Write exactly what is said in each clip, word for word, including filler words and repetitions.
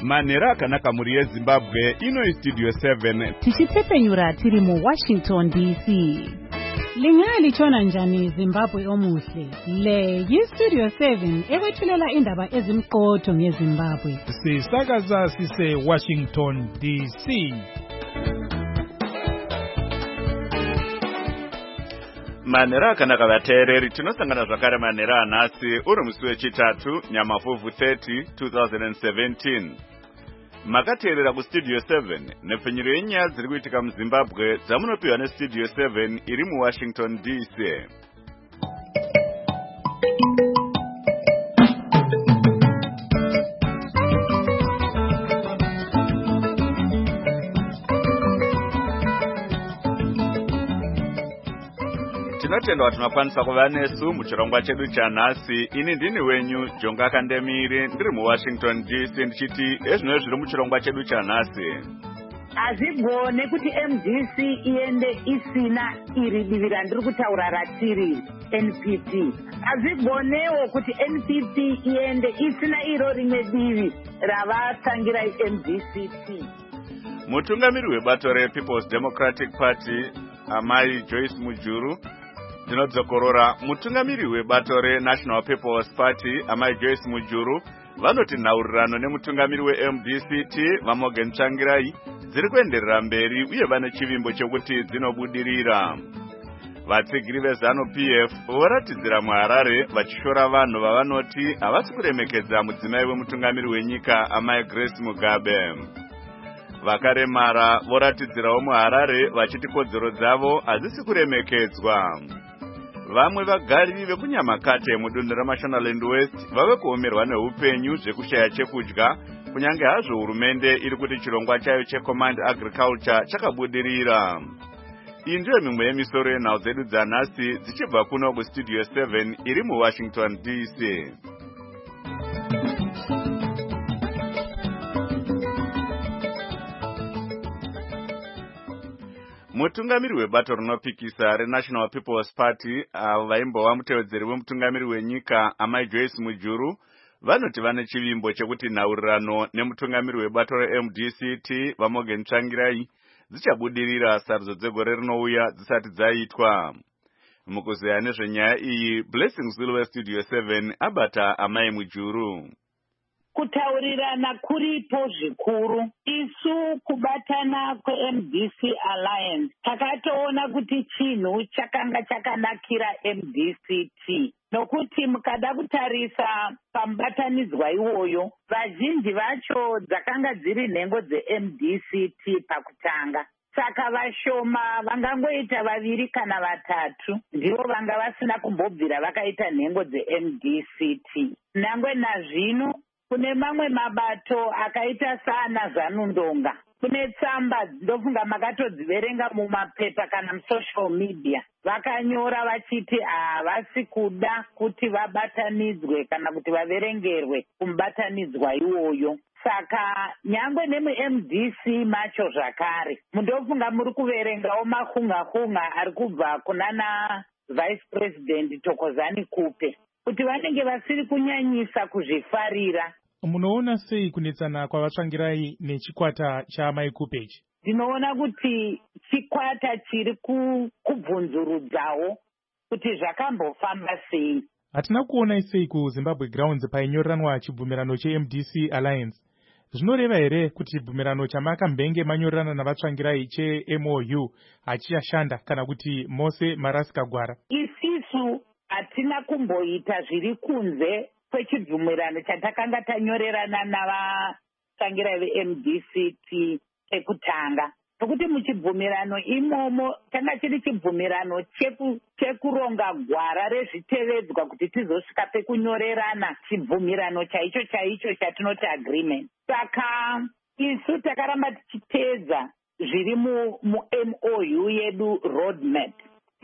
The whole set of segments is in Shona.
Manera akanaka muri yeZimbabwe ino Studio seven. Tichitsepenyura tiri mu Washington D C. Lingali chona njani Zimbabwe omuhle. Le yi Studio seven ewethulela indaba ezimqotho ngeZimbabwe. Sisakaza sise Washington D C. Manera akanaka vateereri tinosangana zvakare manera anhasi uri musi wechitatu Nyamavhuvhu thirty twenty seventeen. Makateerera kuStudio seven nepfenyuro yenyaya dziri kuitika muZimbabwe dzamunopiwa neStudio seven iri muWashington D C. Tinotenda kuti tinokwanisa kuva nesu muchirongwa chedu chanhasi. Ini ndini wenyu Jonga Kandemiri ndiri muWashington D C ndichiti ezvino zviri muchirongwa chedu chanhasi. Azvigone kuti M D C iende isina iri divi randiri kutaura ratiri N P P. Azvigonewo kuti N P P iende isina iro rimwe divi ravatsangira M D C T. Mutungamiri webato rePeople's Democratic Party Amai Joyce Mujuru. Dzinodzokorora mutungamiri webato reNational People's Party Amai Joyce Mujuru vanoti nhaurirano nemutungamiri weM D C T vaMorgan Tsvangirai dziri kuenderera mberi uye vane chivimbo chekuti dzinobudirira. Vatsigiri veZanu P F voratidzira muHarare vachishora vanhu vavanoti havasi kuremekedza mudzimai wemutungamiri wenyika Amai Grace Mugabe. Vakaremara voratidzirawo muHarare vachiti kodzero dzavo hadzisi kuremekedzwa. Vamwe vagari vekunyamakate mudunhu raMashonaland West vave kuomerwa neupenyu zvekushaya chekudya kunyange hazvo hurumende iri kuti chirongwa chayo cheCommand Agriculture chakabudirira. Iyi ndiyo mimwe yemisoro yenhau dzedu dzanhasi dzichibva kuno kuStudio seven iri muWashington D C. Mutungamiri webato rinopikisa reNational People's Party avo vaimbova mutevedzeri wemutungamiri wenyika Amai Joyce Mujuru vanoti vane chivimbo chekuti nhaurirano nemutungamiri webato reM D C T vaMorgan Tsvangirai dzichabudirira sarudzo dzegore rinouya dzisati dzaitwa. Mukuzeya nezvenyaya iyi Blessing Zulu weStudio seven abata Amai Mujuru. Kutaurirana kuripo zvikuru. Isu kubatana kweM D C Alliance takatoona kuti chinhu chakanga chakanakira M D C T. Nokuti mukada kutarisa pamubatanidzwa iwoyo, vazhinji vacho dzakanga dziri nhengo dzeM D C T pakutanga. Saka vashoma vangangoita vaviri kana vatatu ndivo vanga vasina kumbobvira vakaita nhengo dzeM D C T. Nangwe nazvino kune mamwe mabato akaita sana Zanu Ndonga. Kune tsamba ndofunga makatodziverenga mumapepa kana musocial media. Vakanyora vachiti havasi kuda kuti vabatanidzwe kana kuti vaverengerwe kumubatanidzwa iwoyo. Saka nyangwe nemuM D C macho zvakare mundofunga muri kuverengawo mahunga-hunga ari kubva kunana Vice President Thokozani Kupe kuti vanenge vasiri kunyanyisa kuzvifarira. Munoona sei kunetsana kwavatsvangirai nechikwata chaAmai Kupe ichi? Ndinoona kuti chikwata chiri kubvunzurudzawo kuti zvakambofamba sei. Hatina kuona sei kuZimbabwe Grounds painyoreranwa chibvumirano cheM D C Alliance. Zvinoreva here kuti chibvumirano chamakambenge manyorerana navatsvangirai cheM O U hachichashanda kana kuti mose marasikagwara? Isisu hatina kumboita zviri kunze kwechibvumirano chatakanga tanyorerana navatsvangirai veM D C T ekutanga. Nokuti muchibvumirano imomo changa chiri chibvumirano chekuronga gwara rezvitevedzwa kuti tizosvika pekunyorerana chibvumirano chaicho chaicho chatinoti agreement. Saka isu takaramba tichiteedza zviri muM O U yedu roadmap.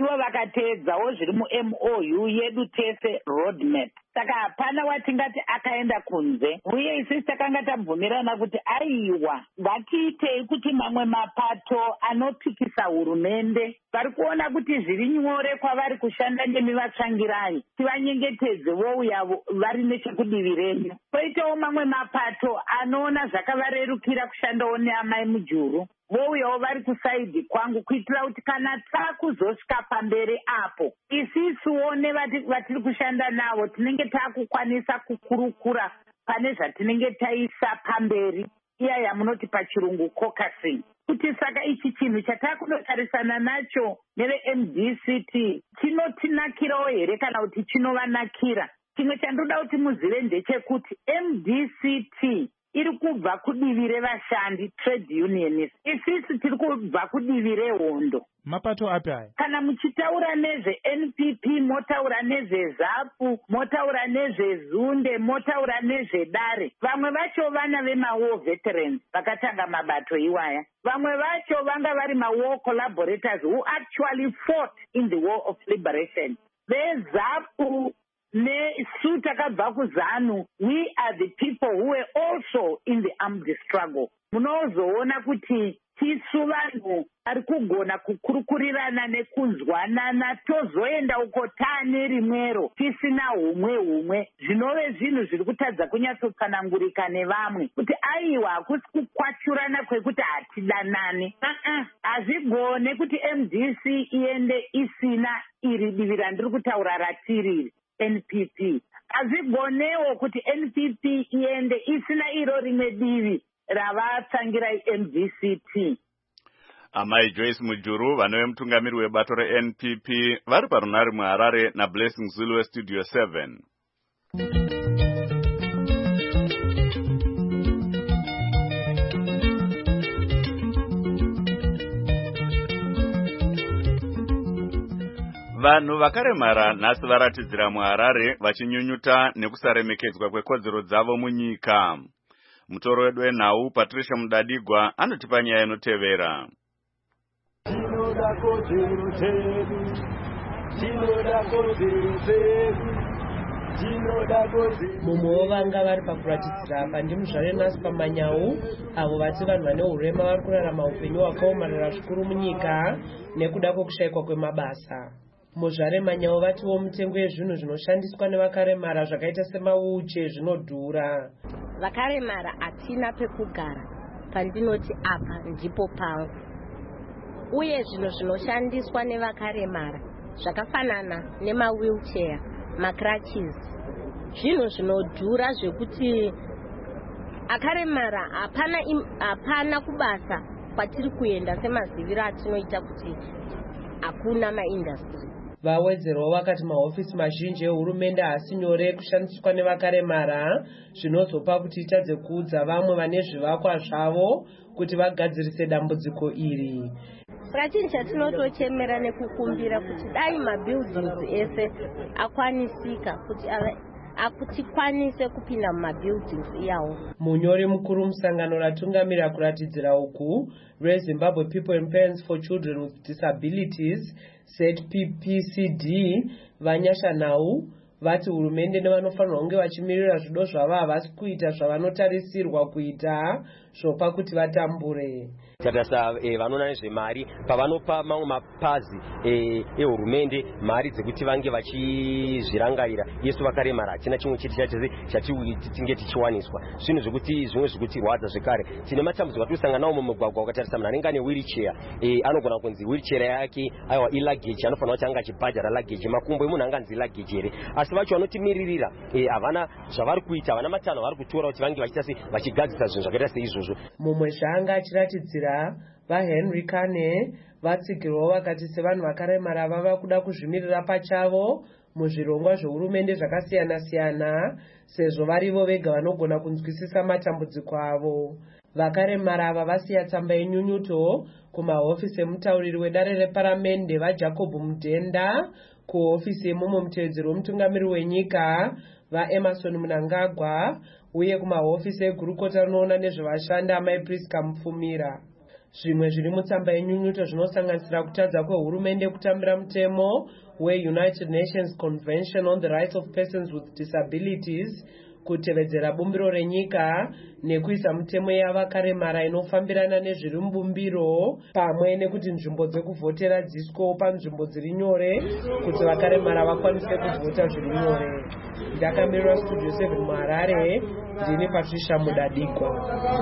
ivo vakateedzawo zviri mu-M O U yedu tese roadmap. Saka hapana watingati akaenda kunze, uye isisi takanga tabvumirana kuti aiwa ngatiitei kuti mamwe mapato anopikisa hurumende vari kuona kuti zviri nyore kwavari kushanda nemivatsvangirai tivanyengetedze vouya vari nechekudivi renyu. Poitawo mamwe mapato anoona zvakavarerukira kushandawo neamai Mujuru vouyawo vari kusaidhi kwangu kuitira kuti kana takuzosvika pamberi apo isisuwo nevatiri kushanda navo tinenge takukwanisa kukurukura pane zvatinenge taisa pamberi, iya yamunoti pachirungu caucusing. Kuti saka ichi chinhu chatakunotarisana nacho neve-M D C T chinotinakirawo here kana kuti chinovanakira. Chimwe chandoda kuti muzive ndechekuti M D C T iri kubva kudivi revashandi trade unions, isisi tiri kubva kudivi rehondo. Mapato api aya? Kana muchitaura nezve-N P P motaura nezve-ZAPU, motaura nezve-Zunde, motaura nezve-Dare. Vamwe vacho vana vema-war veterans vakatanga mabato iwaya. Vamwe vacho vanga vari ma-war collaborators who actually fought in the war of liberation. VeZAPU nesu takabva kuZANU, we are the people who were also in the armed struggle. Munozoona kuti tisu vanhu ari kugona kukurukurirana nekunzwanana tozoenda uko taane rimwero tisina humwe humwe, zvinove zvinhu zviri kutadza kunyatsotsanangurika nevamwe kuti aiwa hakusi kukwachurana kwekuti hatidanane. uh-uh. Hazvigone kuti M D C iende isina iri divi randiri kutaura ratiriri N P P. Hazvigonewo kuti N P P iende isina iro rimwe divi ravatsangirai M D C T. Amai Joyce Mujuru, vanove mutungamiri webato re-N P P, vari parunhare muHarare naBlessing Zulu weStudio seven. Vanhu vakaremara nhasi varatidzira muHarare vachinyunyuta nekusaremekedzwa kwekodzero dzavo munyika. Mutoro wedu wenhau Patricia Mudadigwa anotipa nyaya inotevera. Tinoda kodzero dzedu, tinoda kodzero dzedu, tinoda kodzero. Mumwewo vanga vari pakuratidzira apa ndimuzvare nhasi pamanyau avo vati vanhu vane urema vari kurarama upenyu hwakaomarara zvikuru munyika nekuda kwokushayikwa kwemabasa. Muzvare manyau vatiwo mitengo yezvinhu zvinoshandiswa nevakaremara zvakaita semauche zvinodhura. Vakaremara hatina pekugara, pandinoti apa ndipo pangu. Uye zvinhu zvinoshandiswa nevakaremara zvakafanana nema-wheelchair, ma-crutches, zvinhu zvinodhura zvekuti akaremara hapana hapana kubasa kwatiri kuenda semaziviro atinoita kuti hakuna maindustry. Vawedzerawo vakati mahofisi mazhinji ehurumende haasi nyore kushandiswa nevakaremara zvinozopa kuti itadze kuudza vamwe vane zvivakwa zvavo kuti vagadzirise dambudziko iri. Saka chinhu chatinotochemera nekukumbira kuti dai mabuildings ese akwanisika kuti akuti kwanise kupinda mumabuildings iyawo. Munyori mukuru musangano ratungamira kuratidzira uku reZimbabwe People and Parents for Children with Disabilities Z P P C D Vanyasha Nau vati hurumende nevanofanirwa kunge vachimirira zvido zvavo havasi kuita zvavanotarisirwa kuita zvopa kuti vatambure. Tarasa vanoona nezvemari pavanopa mamwe mapazi ehurumende mari dzekuti vange vachizvirangarira yesu vakaremara hatina chimwe chete chate tinge tichiwaniswa. Zvinhu zvekuti zvimwe zvekutirwadza zvekare tine matambudziko atisangana nawo mumugwagwa ukatarisa munhu anenge ane wheelchair anogona kunzi wheelchair yake aiwa ilageji anofanira kuti anga achibhadhara lageji makumbo emunhu anganzi ilageji here asi vacho vanotimiririra havana zvavari kuita havana matanho vari kutora kuti vange vachiita sei vachigadzisa zvinhu zvakaita seizvozvo. Mumwe zvaanga achiratidzira vaHenry Kane vatsigirwawo vakati sevanhu vakaremara vava kuda kuzvimirira pachavo muzvirongwa zvehurumende zvakasiyana siyana sezvo varivo vega vanogona kunzwisisa matambudziko avo. Vakaremara ava vasiya tsamba yenyunyuto kumahofisi emutauriri wedare reparamende vaJacob Mudhenda, kuhofisi yemumwe mutevedzeri wemutungamiri wenyika vaEmerson Mnangagwa uye kumahofisi egurukota rinoona nezvevashandi amai Priska Mupfumira. Zvimwe zviri mutsamba yenyunyuto zvinosanganisira kutadza kwehurumende kutambira mutemo we-United Nations Convention on the Rights of Persons with Disabilities, kutevedzera bumbiro renyika nekuisa mutemo yavakaremara inofambirana nezviri mubumbiro, pamwe nekuti nzvimbo dzekuvhotera dziiswewo panzvimbo dziri nyore kuti vakaremara vakwanise kuvhota zviri nyore. Ndakamirira Studio seven muHarare, ndini Patricia Mudadikwa.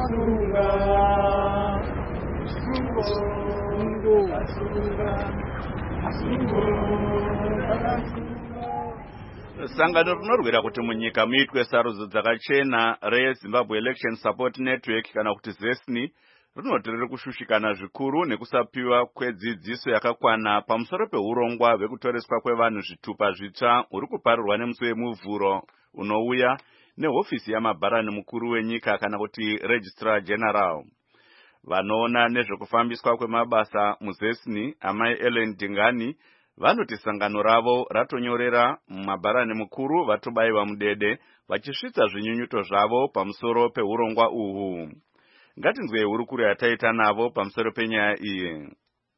Sangano rinorwira kuti munyika muitwe sarudzo dzakachena reZimbabwe Election Support Network kana kuti ZESNI rinoti riri kushushikana zvikuru nekusapiwa kwedzidziso yakakwana pamusoro peurongwa hwekutoreswa kwevanhu zvitupa zvitsva uri kuparirwa nemusi wemuvhuro unouya nehofisi yamabharani mukuru wenyika kana kuti Registrar General. Vanoona nezvekufambiswa kwemabasa muZESNI, amai Ellen Dingani, vanoti sangano ravo ratonyorera mabharani mukuru vatobayiwa mudede vachisvitsa zvinyunyuto zvavo pamusoro peurongwa uhu. Ngatinzwe hurukuro yataita navo pamusoro penyaya iyi.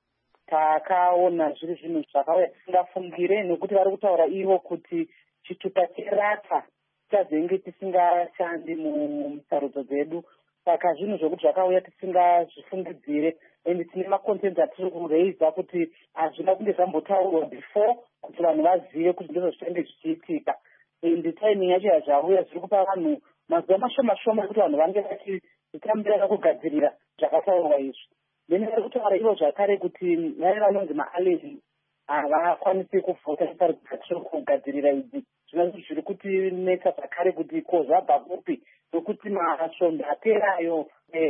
Takaona zviri zvinhu zvakauya tisingafungire nekuti vari kutaura ivo kuti chitupa cherata tichazenge tisingashandi musarudzo dzedu. Saka zvinhu zvokuti zvakauya tisingazvifungidzire ende tine macontents atiri kureiza kuti hazvina kunge zvambotaurwa before kuti vanhu vazive kuti ndizvo zvichange zvichiitika. Ende timing yacho yazvauya zviri kupa vanhu mazuva mashoma shoma ekuti vanhu vange vachitambira kugadzirira zvakataurwa izvi. Then vari kutaura ivo zvakare kuti vave vanonzi maAllen havakwanisi kuvhota nesarudzo dzatiri kugadzirira idzi. Zvino zviri kutinetsa zvakare kuti ko zvabva kupi nokuti masvondo aperayo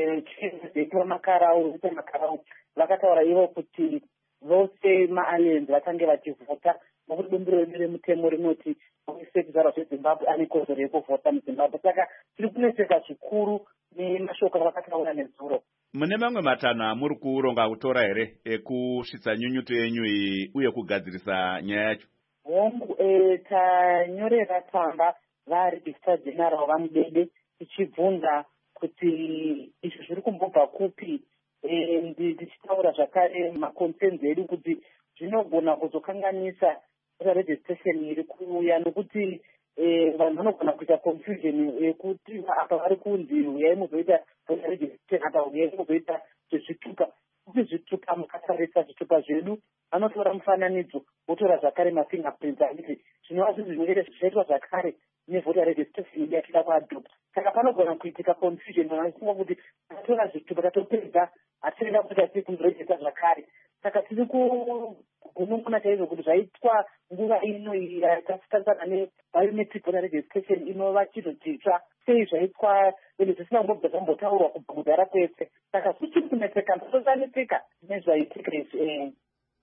chiva makarau ite makarau vakataura ivo kuti vose maAllen vachange vachivhota nokuti bumbiro redu remutemo rinoti wese kuzvarwa zveZimbabwe ane kodzero yekuvhota muZimbabwe. Saka tiri kunetseka zvikuru nemashoko avakataura nezuro. Mune mamwe matanho amuri kuronga kutora here ekusvitsa nyunyuto yenyu iyi uye kugadzirisa nyaya yacho? Hongu e, tanyorera tsamba vaRegistrar General vamudede tichibvunza kuti izvi zviri kumbobva kupi, ndichitaura zvakare maconcerns edu kuti zvinogona kuzokanganisa registration iri kuuya nokuti vanhu vanogona kuita confusion yekuti apa vari kunzi uyai muzoita registration apa uyai muzoita zvezvitupa kuti zvitupa mukatarisa zvitupa zvedu vanotora mufananidzo votora zvakare mafingerprints anditi zvinova zvinhu zvinoita zvichaitwa zvakare nevota registration yatida kuadopta. Saka panogona kuitika confusion vanafunga kuti tatora zvitupa tatopedza hatienda kuita tiri kumurejista zvakare. Saka tiri kunongona chaizvo kuti zvaitwa nguva ino tasitarisana nebiometric voter registration inova chinhu chitsva sei zvaitwa ende zvisina kumbobva zvambotaurwa kubva kudhara kwese. Saka tichiri kunetseka ndosanetseka nezvaitika izvi.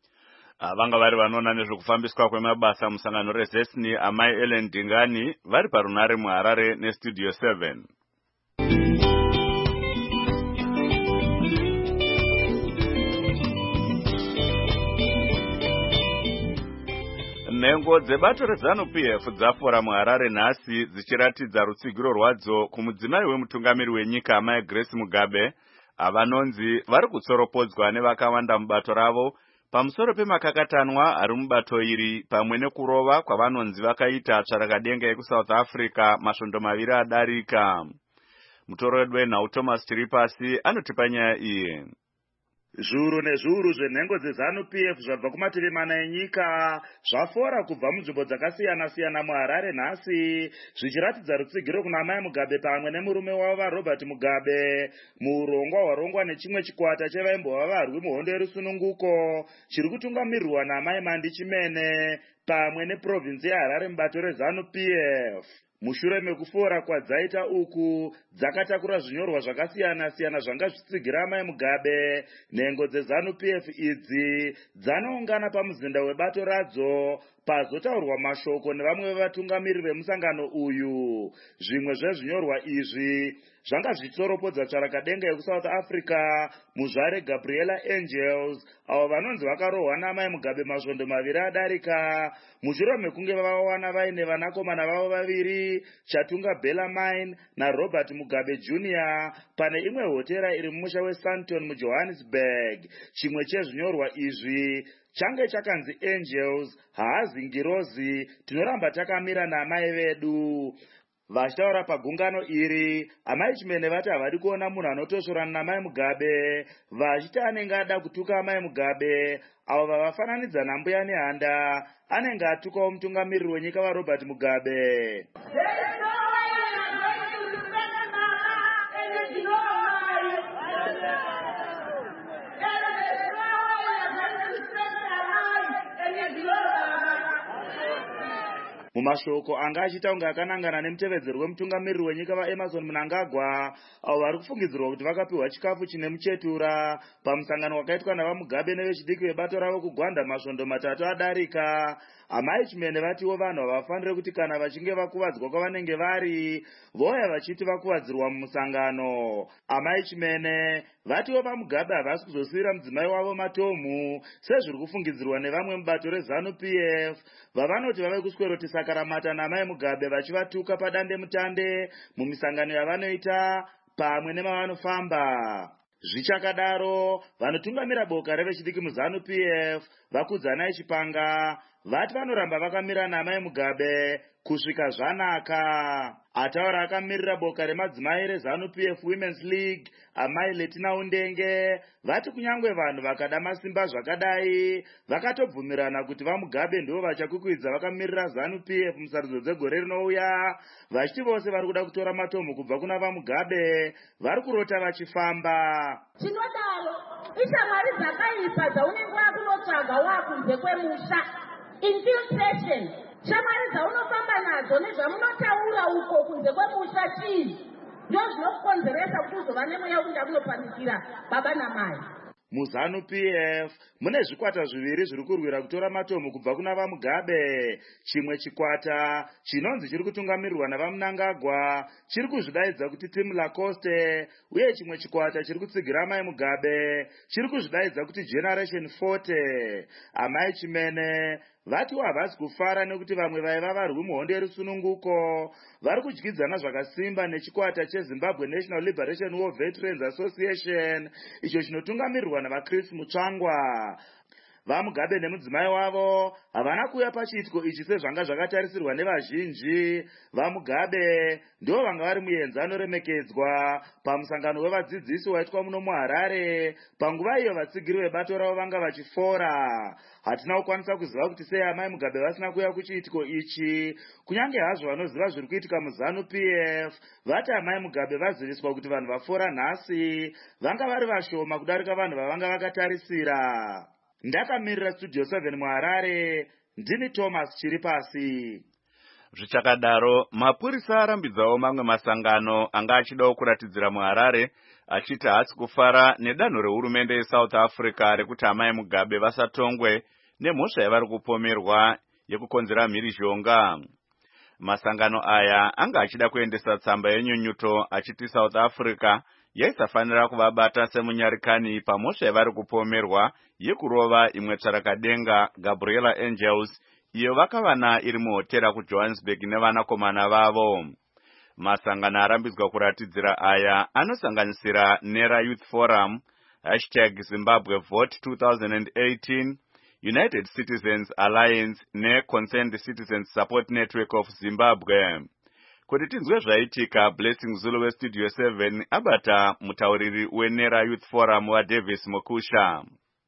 Vanga vari vanoona nezvekufambiswa kwemabasa musangano reZESNI, amai Ellen Dingani, vari parunare muHarare neStudio seven. Nhengo dzebato reZANU-P F dzafora muHarare nhasi dzichiratidza rutsigiro rwadzo kumudzimai wemutungamiri wenyika amai Grace Mugabe, avanonzi vari kutsoropodzwa nevakawanda mubato ravo pamusoro pemakakatanwa ari mubato iri pamwe nekurova kwavanonzi vakaita tsvarakadenga yekuSouth Africa masvondo maviri adarika. Mutorodzi wenhau Thomas Tiripasi anotipa nyaya iyi. Zviuru nezviuru zvenhengo dzeZANU-P F zvabva kumativi mana enyika zvafora kubva munzvimbo dzakasiyana-siyana muHarare nhasi zvichiratidza rutsigiro kuna mai Mugabe pamwe nemurume wavo Robert Mugabe muurongwa hwarongwa nechimwe chikwata chevaimbova varwi muhondo yerusununguko chiri kutungamirirwa namai Mandi Chimene pamwe neprovinsi yeHarare mubato reZANU-P F. Mushure mekufora kwadzaita uku dzakatakura zvinyorwa zvakasiyana-siyana zvanga zvichitsigira mai Mugabe, nhengo dzeZANU-P F idzi dzanoungana pamuzinda webato radzo pazotaurwa mashoko nevamwe vevatungamiri vemusangano uyu. Zvimwe zvezvinyorwa izvi zvanga zvichisoropodza tsvarakadenga yekusouth africa muzvare Gabriela Angels avo vanonzi vakarohwa namai Mugabe masvondo maviri adarika mushure mekunge vavawana vaine vanakomana vavo vaviri Chatunga Bellarmine naRobert Mugabe Junior pane imwe hotera iri mumusha weSandton muJohannesburg. Chimwe chezvinyorwa izvi change chakanzi Angels haazi Ngirozi, tinoramba takamira namai vedu. Vachitaura pagungano iri, amai Chimene vati havadi kuona munhu anotosvorana namai Mugabe, vachiti anenge ada kutuka amai Mugabe avo vavafananidza nambuya nehanda anenge atukawo mutungamiriri wenyika vaRobert Mugabe. Mumashoko anga achitaunga akanangana nemutevedzeri wemutungamiriri wenyika vaEmerson Mnangagwa avo vari kufungidzirwa kuti vakapiwa chikafu chine muchetura pamusangano wakaitwa navaMugabe nevechidiki vebato ravo kugwanda masvondo matatu adarika. Amai Chimene vatiwo vanhu havafanire kuti kana vachinge vakuvadzwa kwavanenge vari voya vachiti vakuvadzirwa mumusangano. Amai Chimene vatiwo vaMugabe havasi kuzosivira mudzimai wavo Matomu sezviri kufungidzirwa nevamwe mubato reZANU-P F vavanoti vave kuswerotisa karamata namai Mugabe vachivatuka padande mutande mumisangano yavanoita pamwe nemavanofamba. Zvichakadaro vanotungamira boka revechidiki muZANU-P F vakudzana Chipanga vati vanoramba vakamira namai Mugabe kusvika zvanaka. Ataura akamirira boka remadzimai reZANU-P F Women's League amai Letina Undenge vati kunyange vanhu vakada masimba zvakadai vakatobvumirana kuti vaMugabe ndivo vachakukwidza vakamirira ZANU-P F musarudzo dzegore rinouya, vachiti vose vari kuda kutora matomu kubva kuna vaMugabe vari kurota vachifamba. Chinodaro ishamwari dzakaipa dzaunenge wakunotsvaga wakunze kwemusha, infiltration, shamwari dzaunofamba nadzo nezvamunotaura uko kunze kwemusha chii ndo zvinokukonzeresa kuti uzova nemweya wekuda kunopanikira baba namai. MuZANU-P F mune zvikwata zviviri zviri kurwira kutora matomu kubva kuna vaMugabe. Chimwe chikwata chinonzi chiri kutungamirirwa navaMnangagwa chiri kuzvidaidza kuti Team Lacoste, uye chimwe chikwata chiri kutsigira amai Mugabe chiri kuzvidaidza kuti Generation forty. Amai Chimene vatiwo havasi kufara nekuti vamwe vaiva varwi muhondo yerusununguko vari kudyidzana zvakasimba nechikwata cheZimbabwe National Liberation War Veterans Association icho chinotungamirirwa navaChris Mutsvangwa. VaMugabe nemudzimai wavo havana kuuya pachiitiko ichi sezvanga zvakatarisirwa nevazhinji. VaMugabe ndivo vanga vari muenzano remekedzwa pamusangano wevadzidzisi waitwa muno muHarare panguva iyo vatsigiri vebato ravo vanga vachifora. Hatina kukwanisa kuziva kuti sei amai Mugabe vasina kuuya kuchiitiko ichi, kunyange hazvo vanoziva zviri kuitika muZANU-P F vati amai Mugabe vaziviswa kuti vanhu vafora nhasi vanga vari vashoma kudarika vanhu vavanga vakatarisira. Ndakamirira Studio seven muHarare, ndini Thomas Chiripasi. Zvichakadaro, mapurisa arambidzawo mamwe masangano anga achidawo kuratidzira muHarare achiti haasi kufara nedanho rehurumende yeSouth Africa rekuti amai Mugabe vasatongwe nemhosva yavari kupomerwa yekukonzera mhirizhonga. Masangano aya anga achida kuendesa tsamba yenyunyuto achiti South Africa yaisafanira kuvabata semunyarikani pamhosva yavari kupomerwa yekurova imwe tsvarakadenga Gabriela Angels iyo vakavana iri muhotera kuJohannesburg nevanakomana vavo. Masangano arambidzwa kuratidzira aya anosanganisira Nera Youth Forum, hashtag Zimbabwe Vote twenty eighteen, United Citizens Alliance neConcerned Citizens Support Network of Zimbabwe. Kuti tinzwe zvaitika, Blessing Zulu weStudio seven abata mutauriri weNera Youth Forum waDavis Mukusha.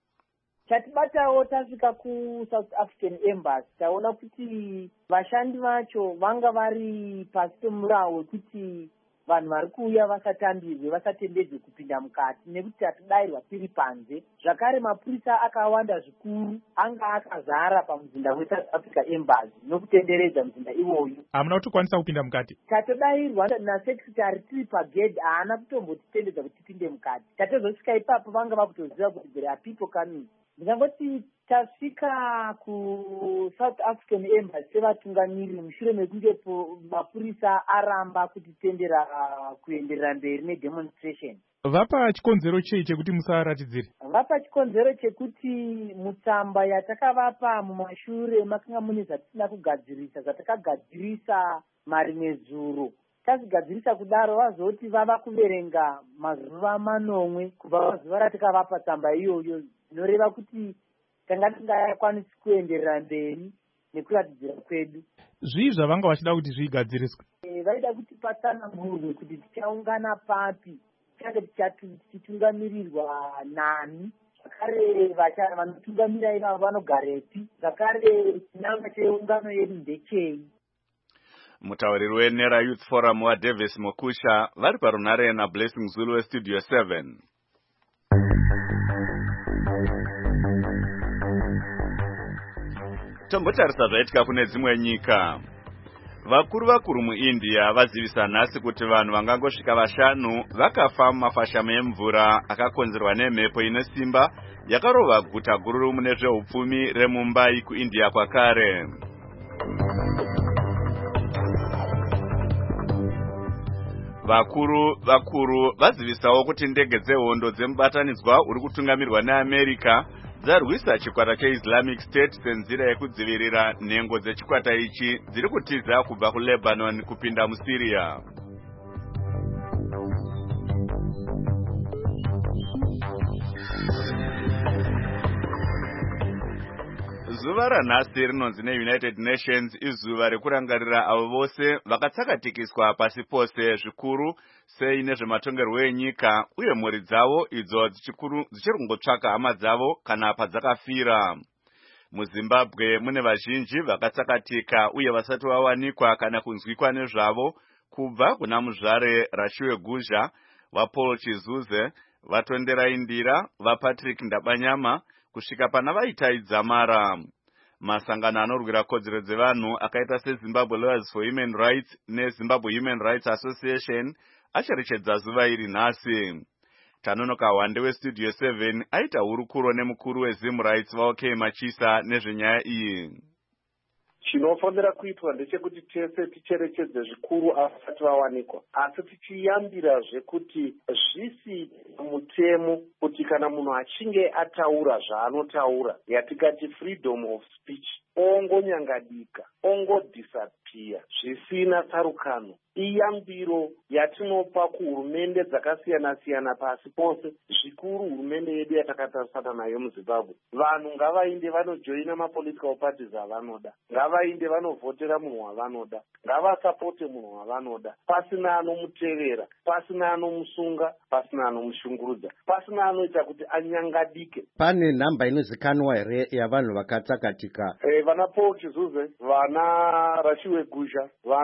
Chatibatawo tasvika kuSouth African Embassy taona kuti vashandi vacho vanga vari pasi pemurawo wekuti vanhu vari kuuya vasatambirwe vasatendedzwe kupinda mukati nekuti atidairwa tiri panze. Zvakare mapurisa akawanda zvikuru anga akazara pamuzinda weSouth Africa Embassy nokutenderedza muzinda iwoyu. Hamuna kutokwanisa kupinda mukati? Tatodairwa nasekretari tiri pagedhi haana kutombotitendedza kuti tipinde mukati. Tatozosvika ipapo vanga vakutoziva kuti there are people coming. Ndingangoti tasvika kuSouth African Embassy sevatungamiriri mushure mekunge mapurisa aramba kutitendera kuenderera mberi nedemonstration. Vapa chikonzero chei chekuti musaratidzire? Vapa chikonzero chekuti mutsamba yatakavapa mumashure makanga mune zvatisina kugadzirisa zvatakagadzirisa marimwe zuro. Tazigadzirisa kudaro vazoti vava kuverenga mazuva manomwe kubva pazuva ratakavapa tsamba iyoyo, zvinoreva kuti tanga tisingakwanisi kuenderera mberi nekuratidzira kwedu. Zvii zvavanga vachida kuti zvigadziriswe? E, vaida kuti patsanangurwe kuti tichaungana papi, tichanga tichitungamirirwa nani, zvakare vanotungamira ivavo vanogarepi, zvakare chinangwa cheungano yedu ndechei. Mutauriri wenera Youth Forum waDavis Mokusha vari parunare naBlessing Zulu weStudio seven. Tombotarisa zvaitika kune dzimwe nyika. Vakuru vakuru muIndia vazivisa nhasi kuti vanhu vangangosvika vashanu vakafa mumafashamo emvura akakonzerwa nemhepo ine simba yakarova guta guru mune zveupfumi reMumbai kuIndia kwakare. Vakuru vakuru vazivisawo kuti ndege dzehondo dzemubatanidzwa uri kutungamirwa neAmerica dzarwisa chikwata cheIslamic State senzira yekudzivirira nhengo dzechikwata ichi dziri kutiza kubva kuLebanon kupinda muSyria. Zuva ranhasi rinonzi neUnited Nations izuva rekurangarira avo vose vakatsakatikiswa pasi pose zvikuru sei nezvematongerwo enyika uye mhuri dzavo idzo dzichiri kungotsvaka hama dzavo kana padzakafira. MuZimbabwe mune vazhinji vakatsakatika uye vasati vawanikwa kana kunzwikwa nezvavo kubva kuna muzvare Rashiwe Guzha, vaPaul Chizuze, vaTondera Indira, vaPatrick Ndabanyama kusvika pana Vaitai Dzamara. Masangano anorwira kodzero dzevanhu akaita seZimbabwe Lawyers for Human Rights neZimbabwe Human Rights Association acherechedza zuva iri nhasi. Tanonoka Wande weStudio seven aita hurukuro nemukuru weZim Rights vaOK Machisa nezvenyaya iyi. Chinofanira kuitwa ndechekuti tese ticherechedze zvikuru asati vawanikwa, asi tichiyambirazve kuti zvisi mutemo kuti kana munhu achinge ataura zvaanotaura, yatikati freedom of speech, ongonyangadika, ongodisappear zvisina tsarukano. Iyambiro yatinopa kuhurumende dzakasiyana-siyana pasi pose, zvikuru hurumende yedu yatakatarisana nayo muZimbabwe. Vanhu ngavainde vanojoina mapolitical parties avanoda, ngavainde vanovhotera munhu wavanoda, ngavasapote munhu wavanoda, pasina anomutevera, pasina anomusunga, pasina anomushungurudza, pasina anoita kuti anyangadike. Pane nhamba inozikanwa here yavanhu vakatsakatika? Eh, vana Paul Chizuze, vana Rashiwe Guzha,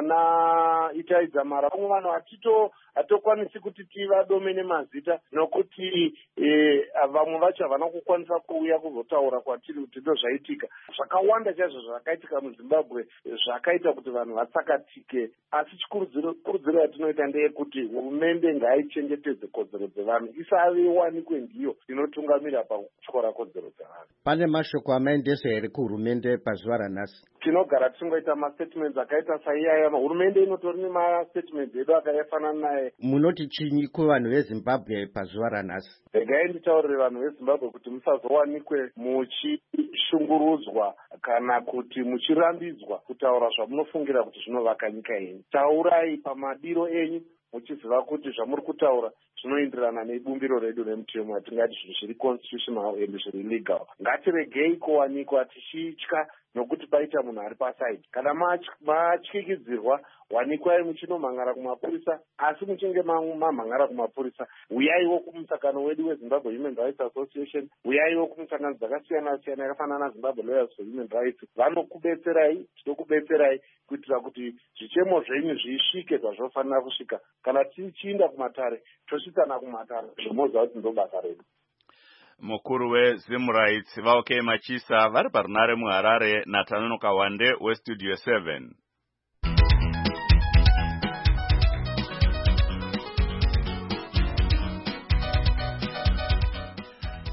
vana Itai Dzamara, vamwe vanhu hatito hatokwanisi kuti tivadomene mazita nokuti eh, vamwe vacho havana kukwanisa kuuya kuzotaura kwatiri kuti ndozvaitika. Zvakawanda chaizvo zvakaitika muZimbabwe zvakaita kuti vanhu vatsakatike, asi chikurudziro yatinoita ndeyekuti hurumende ngaichengetedze kodzero dzevanhu, isave iwanikwe ndiyo inotungamira pakutyora kodzero dzevanhu. Pane mashoko amaendeswa here kuhurumende pazuva ranhasi? Tinogara tingoita mastatements akaita saiyaya. Hurumende inotori nemastatements edu akafanana naye. Munoti chinyi kuvanhu veZimbabwe pazuva ranhasi? Regai nditaurire vanhu veZimbabwe kuti musazowanikwe muchishungurudzwa kana kuti muchirambidzwa kutaura zvamunofungira kuti zvinovaka nyika yenyu. Taurai pamadiro enyu muchiziva kuti zvamuri kutaura zvinoenderana nebumbiro redu remutemo yatingati zvinhu zviri constitutional and zviri legal. Ngatiregei kuwanikwa tichitya nokuti paita munhu ari pasaidi. Kana matyikidzirwa, wanikwai muchinomhangara kumapurisa, asi muchinge mamhangara kumapurisa, uyaiwo kumusangano wedu weZimbabwe Human Rights Association, uyaiwo kumusangano dzakasiyana-siyana yakafanana naZimbabwe Lawyers for Human Rights. Vanokubetserai, tinokubetserai kuitira kuti zvichemo zvenyu zvisvike zvazvofanira kusvika. Kana tichiinda kumatare, tosvikana kumatare, zvinoziva kuti ndo basa redu. Mukuru weZim Rights vaOK Machisa vari parunare muHarare naTanonoka Wande weStudio seven.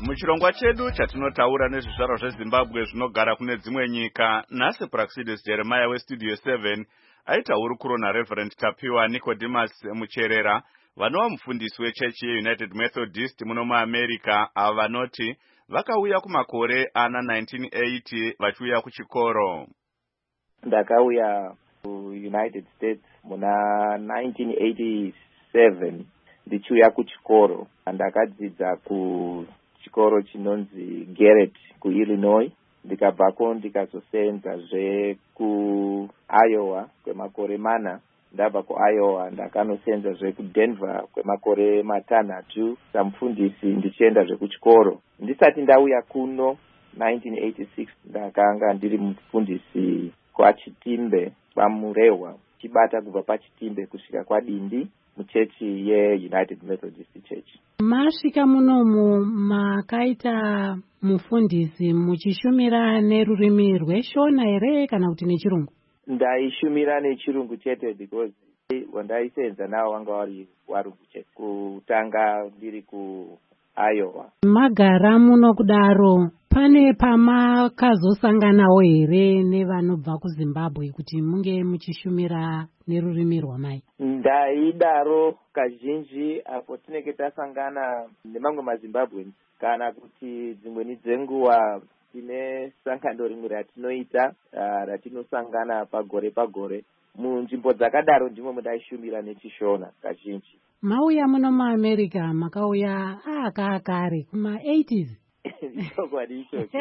Muchirongwa chedu chatinotaura nezvizvarwa zveZimbabwe zvinogara kune dzimwe nyika, nhasi Praxidis Jeremiah weStudio seven aita hurukuro naReverend Tapiwa Nicodemus Mucherera, vanova mufundisi wechechi yeUnited Methodist muno muAmerica, ava vanoti vakauya kumakore ana nineteen eighty vachiuya kuchikoro. Ndakauya kuUnited States muna nineteen eighty-seven ndichiuya kuchikoro. Ndakadzidza kuchikoro chinonzi Garrett kuIllinois. Ndikabvako ndikazosenzazve kuIowa kwemakore mana. Ndabva kuIowa ndakanosenzazve kuDenver kwemakore matanhatu samufundisi ndichiendazve kuchikoro. Ndisati ndauya kuno nineteen eighty-six ndakanga ndiri mufundisi kwaChitimbe paMurehwa, chibata kubva paChitimbe kusvika kwaDindi muchechi yeUnited Methodist Church. Masvika munomu makaita mufundisi muchishumira nerurimi rweShona here kana kuti nechirungu? Ndaishumira nechirungu chete because wandaisenza nawo wanga wari warungu chete kutanga ndiri kuIowa. Magara muno kudaro, pane pamakazosanganawo here nevanobva kuZimbabwe kuti munge muchishumira nerurimi rwamai? Ndaidaro kazhinji apo tinenge tasangana nemamwe maZimbabwe kana kuti dzimweni dzenguva tine sangano rimwe ratinoita uh, ratinosangana pagore pagore. Munzvimbo dzakadaro ndimo mundaishumira nechishona kazhinji. Mauya muno muAmerica makauya akakare kuma eighties. Chokwadi ichocho.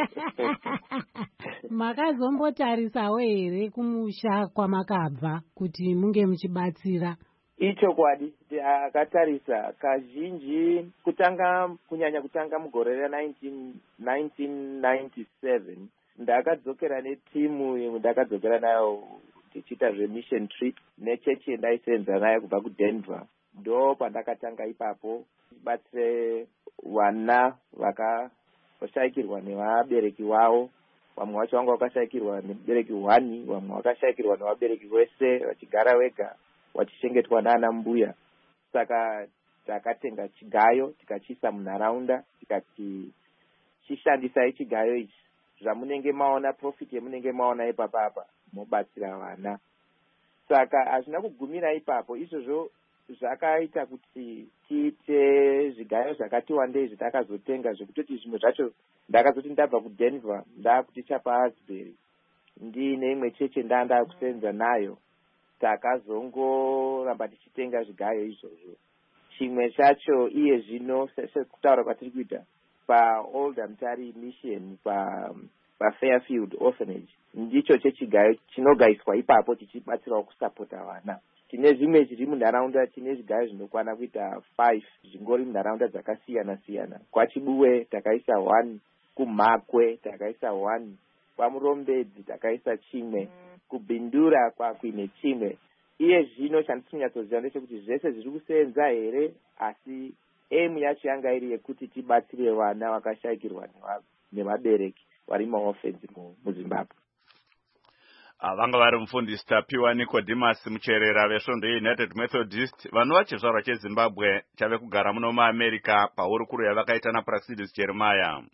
Makazombotarisawo here kumusha kwamakabva kuti munge muchibatsira? Ichokwadi akatarisa kazhinji kutanga kunyanya kutanga mugore ra nineteen ninety-seven ndakadzokera netimu ndakadzokera nayo tichiita zvemission trip nechechi yendaisenza nayo kubva kuDenver. Ndo pandakatanga ipapo batsire vana vakashayikirwa nevabereki wavo. Vamwe vacho vanga vakashayikirwa nemubereki one, vamwe vakashayikirwa nevabereki vese vachigara wega vachichengetwa naana mbuya. Saka takatenga chigayo tikachiisa munharaunda tikati chishandisai chigayo ichi zvamunenge maona profit yemunenge maona ipapapa mobatsira vana. Saka hazvina kugumira ipapo, izvozvo zvakaita kuti tiite zvigayo zvakati wandei zvatakazotenga zvekutoti zvimwe zvacho ndakazoti ndabva kuDenver ndakuticha paAsbury ndiine imwe cheche ndanda kusenza nayo takazongoramba tichitenga zvigayo izvozvo. Chimwe chacho iye zvino sekutaura kwatiri kuita paOldham Mutare Mission pa paFairfield Orphanage ndicho chechigayo chinogaiswa ipapo tichibatsirawo kusapota vana. Tine zvimwe zviri munharaunda, tine zvigayo zvinokwana kuita five zvingori munharaunda dzakasiyana siyana. KwaChibuwe takaisa one, kuMhakwe takaisa one, kwaMurombedzi takaisa chimwe, kuBhindura kwakuine chimwe. Iye zvino chandisinyatsoziva ndechekuti zvese zviri kusenza here, asi emu yacho yanga iri yekuti tibatsire vana vakashayikirwa nevabereki vari maofenzi muZimbabwe. Vanga vari mufundisi Tapiwa Nicodemus Mucherera vesvondo yeUnited Methodist vanova chizvarwa cheZimbabwe chave kugara muno muAmerica pahurukuro yavakaita naPraxidis Jeremiah.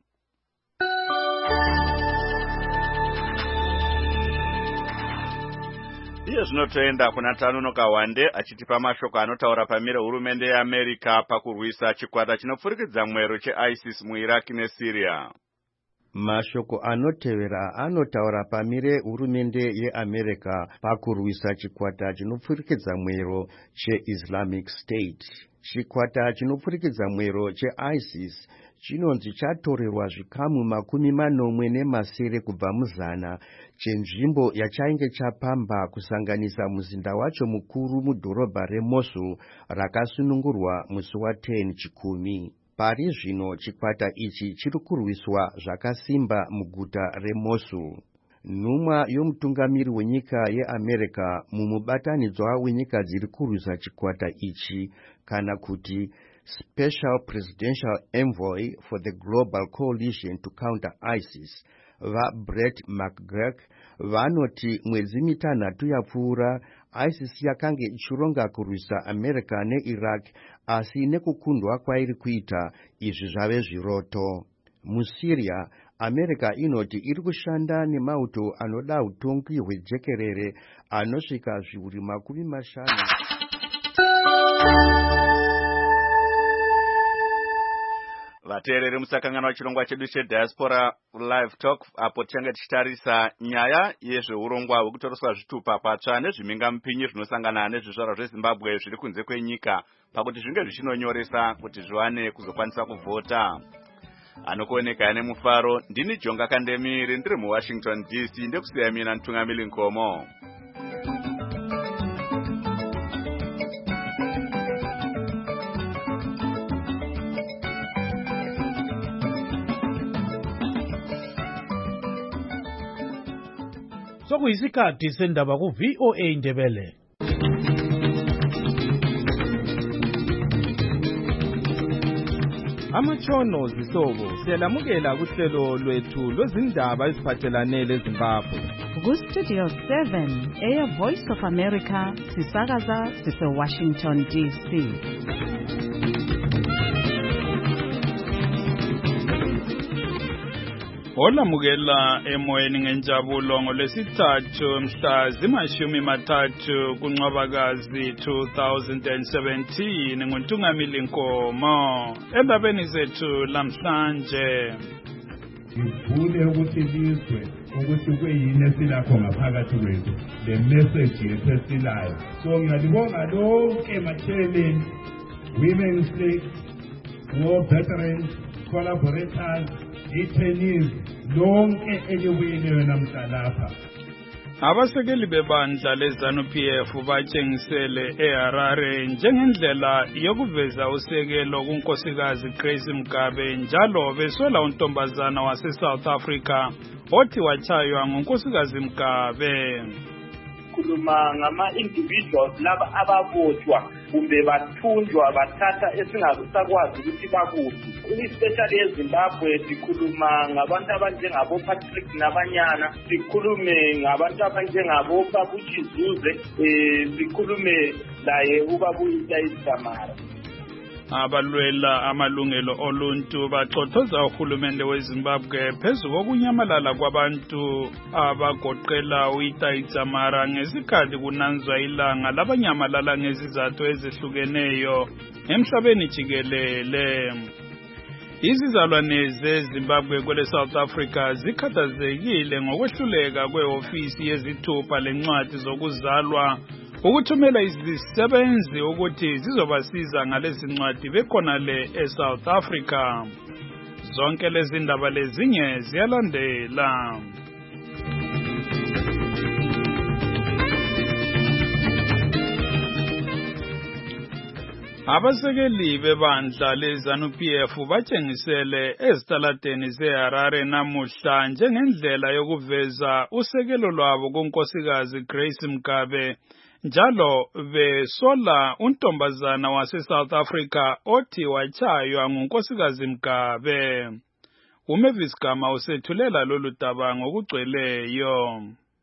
Iye zvinotoenda kuna Tanunoka Wande achitipa mashoko anotaura pamire hurumende yeAmerica pakurwisa chikwata chinopfurikidza mwero cheISIS muIraq neSyria. Mashoko anotevera anotaura pamire hurumende yeAmerica pakurwisa chikwata chinopfurikidza mwero cheIslamic State. Chikwata chinopfurikidza mwero cheISIS chinonzi chatorerwa zvikamu makumi manomwe nemasere kubva muzana chenzvimbo yachainge chapamba kusanganisa muzinda wacho mukuru mudhorobha reMosul rakasunungurwa musi wa ten chikumi. Pari zvino chikwata ichi chiri kurwiswa zvakasimba muguta reMosul. Nhumwa yomutungamiri wenyika yeAmerica mumubatanidzwa wenyika dziri kurwisa chikwata ichi kana kuti Special Presidential Envoy for the Global Coalition to Counter ISIS, vaBrett McGurk, vanoti mwedzi mitanhatu yapfuura ISIS yakange ichironga kurwisa America neIraq, asi nekukundwa kwairi kuita izvi zvave zviroto. muSyria America inoti iri kushanda nemauto anoda utongi hwejekerere anosvika zviuru makumi mashanu. Vateereri musakangana chirongwa chedu chediaspora live talk apo tichanga tichitarisa nyaya yezveurongwa hwekutoroswa zvitupa patsva nezvimingamupinyi zvinosangana nezvizvarwa zveZimbabwe zviri kunze kwenyika pakuti zvinge zvichinonyoresa kuti zviwane kuzokwanisa kuvhota. Anokuoneka ane mufaro, ndini Jonga Kandemiri, ndiri muWashington D C, ndekusiya mina Ntungamili Nkomo. Sokuyisikhathi sendaba ku V O A Ndebele. Amatshono zihlobo siyalamukela kuhlelo lwethu lwezindaba eziphathelane leZimbabwe. Ku Studio seven eya Voice of America sisakaza sise Washington D C. Olamukela emoyeni ngenjabulo ngolwesithathu mhla zimashumi mathathu kuNcwabakazi two thousand seventeen nguNtungamili Nkomo endabeni zethu lamhlanje. Ngifune ukuthi lizwe ukuthi kuyini esilakho ngaphakathi kwethu le message yethu esilayo. So ngiyalibonga lonke macheleni, women's league, war veterans, collaborators, detainees, lonke elibuyileyo namhla lapha. Abasekeli bebandla leZANU-P F batshengisele eHarare njengendlela yokuveza usekelo kunkosikazi Grace Mugabe njalo besola untombazana wase-South Africa othi watshaywa ngunkosikazi Mugabe. Kuluma ngama-individuals laba ababotshwa kumbe bathunjwa bathatha esingakusakwazi ukuthi bakuphi. Especially eZimbabwe sikhuluma ngabantu abanjengabo Patrick Nabanyana, sikhulume ngabantu abanjengabo Babu Chizuze, eh sikhulume laye uBabu Itayisamara. Abalwela amalungelo oluntu baxothoza uhulumende weZimbabwe phezu kokunyamalala kwabantu abagoqela uItayisamara ngesikhathi kunanzwa ilanga labanyamalala ngezizathu ezihlukeneyo emhlabeni jikelele. Izizalwane zeZimbabwe kwele South Africa zikhathazekile ngokwehluleka kweofisi yezithupha lencwadi zokuzalwa ukuthumela izisebenzi ukuthi zizobasiza ngalezi ncwadi bekhona le eSouth Africa. Zonke lezi ndaba lezinye ziyalandela. Abasekeli bebandla leZANU-P F batshengisele ezitaladeni zeHarare namuhla njengendlela yokuveza usekelo lwabo kunkosikazi Grace Mugabe njalo besola untombazana wase-South Africa othi watshaywa ngunkosikazi Mugabe. uMavis Gama usethulela lolu daba ngokugcweleyo.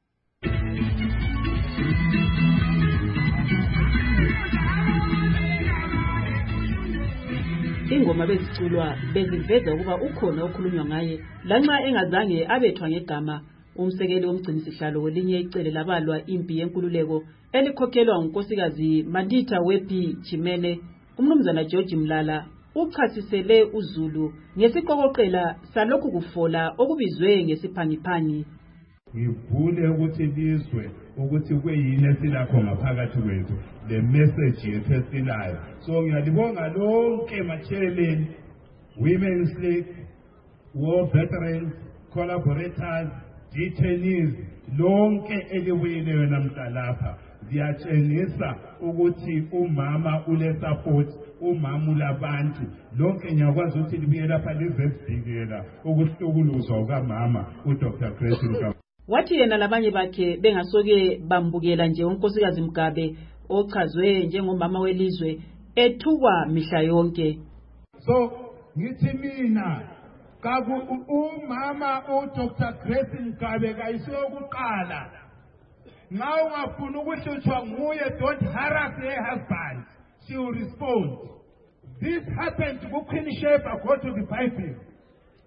Ingoma beziculwa beziveza ukuba ukhona okhulunywa ngaye lanxa engazange abethwa ngegama. Umsekeli womgcinisihlalo welinye icele labalwa impi yenkululeko elikhokhelwa ngunkosikazi Mandita Wepi Chimene, umnumzana George Mlala uchasisele uZulu ngesiqokoqela salokhu kufola okubizwe ngesiphaniphani. Ngivule ukuthi lizwe ukuthi kuyini esilakho ngaphakathi kwethu le message yethu esilayo. So ngiyalibonga lonke macheleni, women's league, war veterans, collaborators, detainees, lonke elibuyileyo namhla lapha. Ziyatshengisa ukuthi umama ule support, umama ulabantu, lonke ngiyakwazi ukuthi libuye lapha lizesidikela ukuhlukuluzwa ukamama uDr Grace Mugabe. Wathi yena labanye bakhe bengasoke bambukela nje unkosikazi Mugabe ochazwe njengomama welizwe ethukwa mihla yonke. So ngithi mina kaku umama uDr Grace Mugabe kayisokuqala. Now ungafuna ukuhlutshwa nguye, don't harass her husband. She will respond. This happened to Queen Sheba, go to the Bible.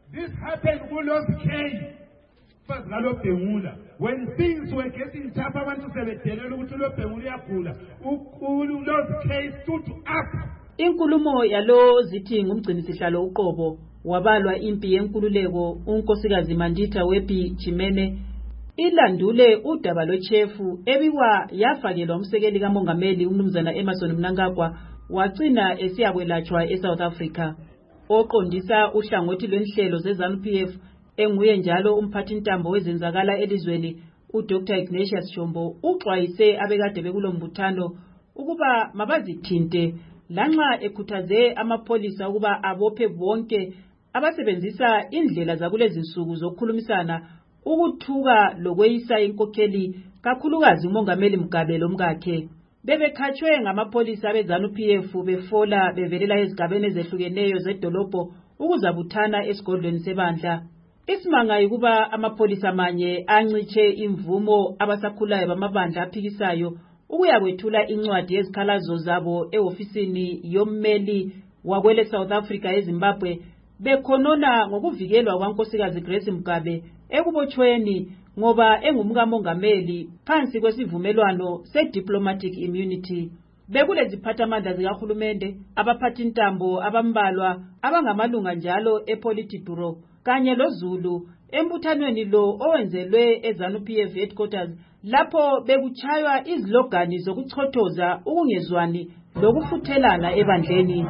This happened kulos K. First ngalo Bhengula. When things were getting tough, abantu sebedelela ukuthi lo Bhengula uyagula. Ulos K stood up. Inkulumo yalo zithi ngumgcinisihlalo uqobo wabalwa impi yenkululeko unkosikazi Mandita Wepi Chimene ilandule udaba lochefu ebiwa yafakelwa umsekeli kamongameli umnumzana Emmerson Mnangagwa wagcina esiyakwelatshwa eSouth Africa. Oqondisa uhlangothi lwenhlelo zeZANU P F enguye njalo umphathintambo wezenzakala elizweni uDr Ignatius Shombo uxwayise abekade bekulombuthano ukuba mabazithinte lanxa ekhuthaze amapolisa ukuba abophe bonke abasebenzisa indlela zakulezi nsuku zokukhulumisana ukuthuka lokweyisa inkokheli kakhulukazi umongameli Mugabe lomkakhe. Bebekhatshwe ngamapolisa beZANU P F befola bevelela ezigabeni ezehlukeneyo zedolobho ukuzabuthana esigodlweni sebandla. Isimanga ukuba amapolisa amanye ancitshe imvumo abasakhulayo bamabandla aphikisayo ukuya kwethula incwadi yezikhalazo zabo eofisini yommeli wakwele South Africa eZimbabwe bekhonona ngokuvikelwa kwankosikazi Grace Mugabe ekubotshweni ngoba engumkamongameli phansi kwesivumelwano se-diplomatic immunity. Bekulezi phathamandla zikahulumende, abaphathintambo abambalwa abangamalunga njalo ePolitburo kanye loZulu embuthanweni lo owenzelwe eZANU P F headquarters lapho bekuchaywa izilogani zokuchothoza ukungezwani lokufuthelana ebandleni.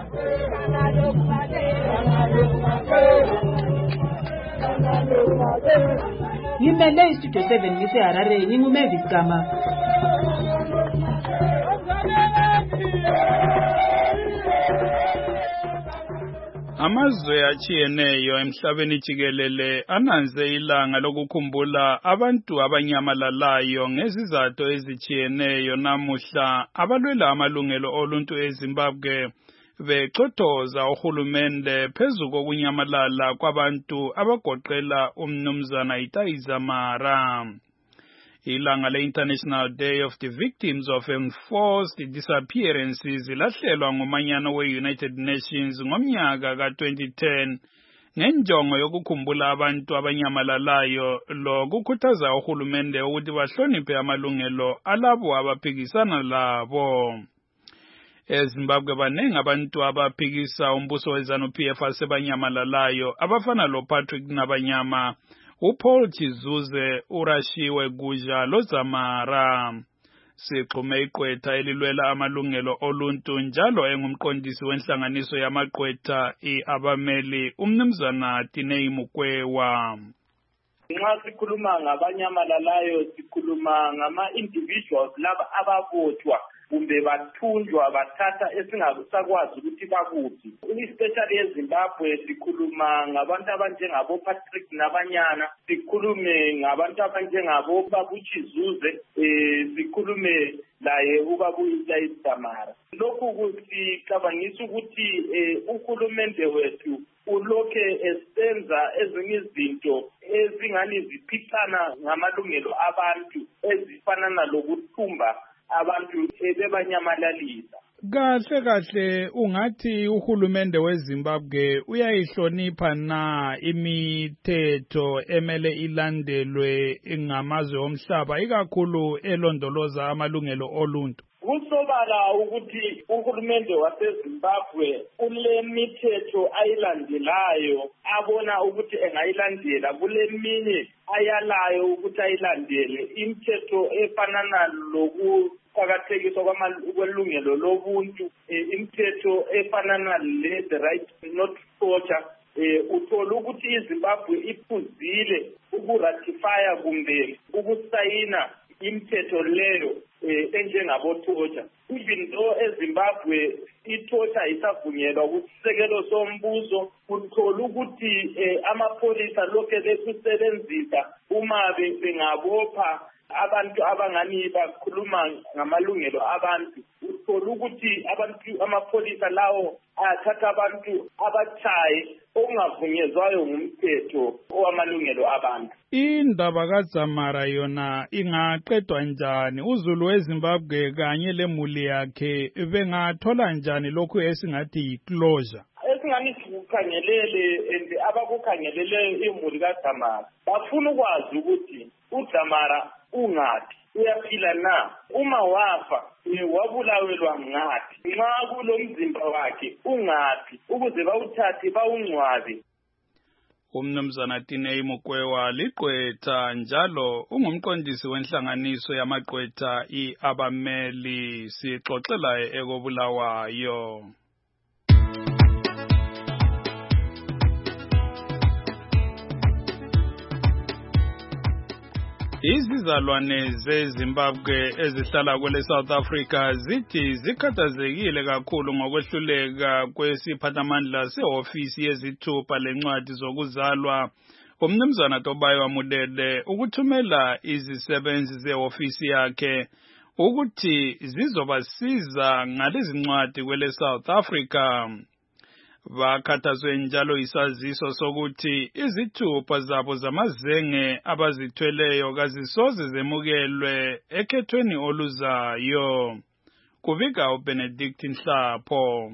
Ngimele istudio seven ngise Harare nginguMavis Gama. Amazwe achiyeneyo emhlabeni jikelele ananze ilanga lokukhumbula abantu abanyamalalayo ngezizathu ezichiyeneyo namuhla abalwela amalungelo oluntu eZimbabwe bexothoza uhulumende phezu kokunyamalala kwabantu abagoqela umnumzana Itaiza Mara. Ilanga le-International Day of the Victims of Enforced Disappearances ilahlelwa ngumanyano we-United Nations ngomnyaka ka twenty ten ngenjongo yokukhumbula abantu abanyamalalayo lokukhuthaza uhulumende ukuthi bahloniphe amalungelo alabo abaphikisana labo. eZimbabwe banengi abantu abaphikisa umbuso weZANU P F asebanyamalalayo abafana loPatrick Nabanyama, uPaul Chizuze, uRashiwe Guja loZamara. Sixhume iqwetha elilwela amalungelo oluntu njalo engumqondisi wenhlanganiso yamaqwetha iAbameli umnumzana Tinei Mukwewa. Nxa sikhuluma ngabanyamalalayo sikhuluma ngama-individuals laba ababotshwa kumbe bathunjwa bathatha esingasakwazi ukuthi bakuphi. Especially eZimbabwe sikhuluma ngabantu abanjengabo Patrick Nabanyana, sikhulume ngabantu abanjengabo Babu Chizuze, eh sikhulume laye ubabu Itaiza Mara. Lokhu kusicabangisa ukuthi uhulumende wethu ulokhe esenza ezinye izinto ezingani ziphikana ngamalungelo abantu ezifana nalokuthumba abantu ebebanyamalalisa. Kahle kahle ungathi uhulumende weZimbabwe uyayihlonipha na imithetho emele ilandelwe ngamazwe omhlaba ikakhulu elondoloza amalungelo oluntu? Kusobala ukuthi uhulumende waseZimbabwe kule mithetho ayilandelayo abona ukuthi engayilandela, kule minye ayalayo ukuthi ayilandele imithetho efanana lokuqakathekiswa kwelungelo lobuntu, imithetho efanana le the right not to torture. Uthola ukuthi iZimbabwe iphuzile ukuratifya kumbe ukusayina imithetho leyo enjengabo torture. Even though eZimbabwe i-torture isavunyelwa kusisekelo sombuso, uthola ukuthi amapolisa lokhe bekusebenzisa uma bengabopha abantu abangani bakhuluma ngamalungelo abantu. Uthola ukuthi abantu amapolisa lawo athatha abantu abatshaye ongavunyezwayo ngumthetho owamalungelo abantu. Indaba kaZamara yona ingaqedwa njani? uZulu weZimbabwe kanye lemuli yakhe bengathola njani lokhu esingathi yi-closure? kumane sikukhangelele and abakukhangelele imuli kaDamara bafuna ukwazi ukuthi uDamara ungaphi uyaphila na uma wafa wabulawelwa ngaphi nxa kulomzimba wakhe ungaphi ukuze bawuthathe bawungcwabe. Umnumzana Tinei Mokwewa ligqwetha njalo ungumqondisi wenhlanganiso yamagqwetha iAbameli sixoxela ekobulawayo. Izizalwane zeZimbabwe ezihlala kwele South Africa zithi zikhathazekile kakhulu ngokwehluleka kwesiphathamandla sehofisi yezithupha lencwadi zokuzalwa umnumzana Tobayi Wamudede ukuthumela izisebenzi zehofisi yakhe ukuthi zizobasiza ngalezi ncwadi kwele South Africa. Bakhathazwe njalo isaziso sokuthi izithupha zabo zamazenge abazithweleyo kazisoze zemukelwe ekhethweni oluzayo. Kuvika uBenedict Nhlapho.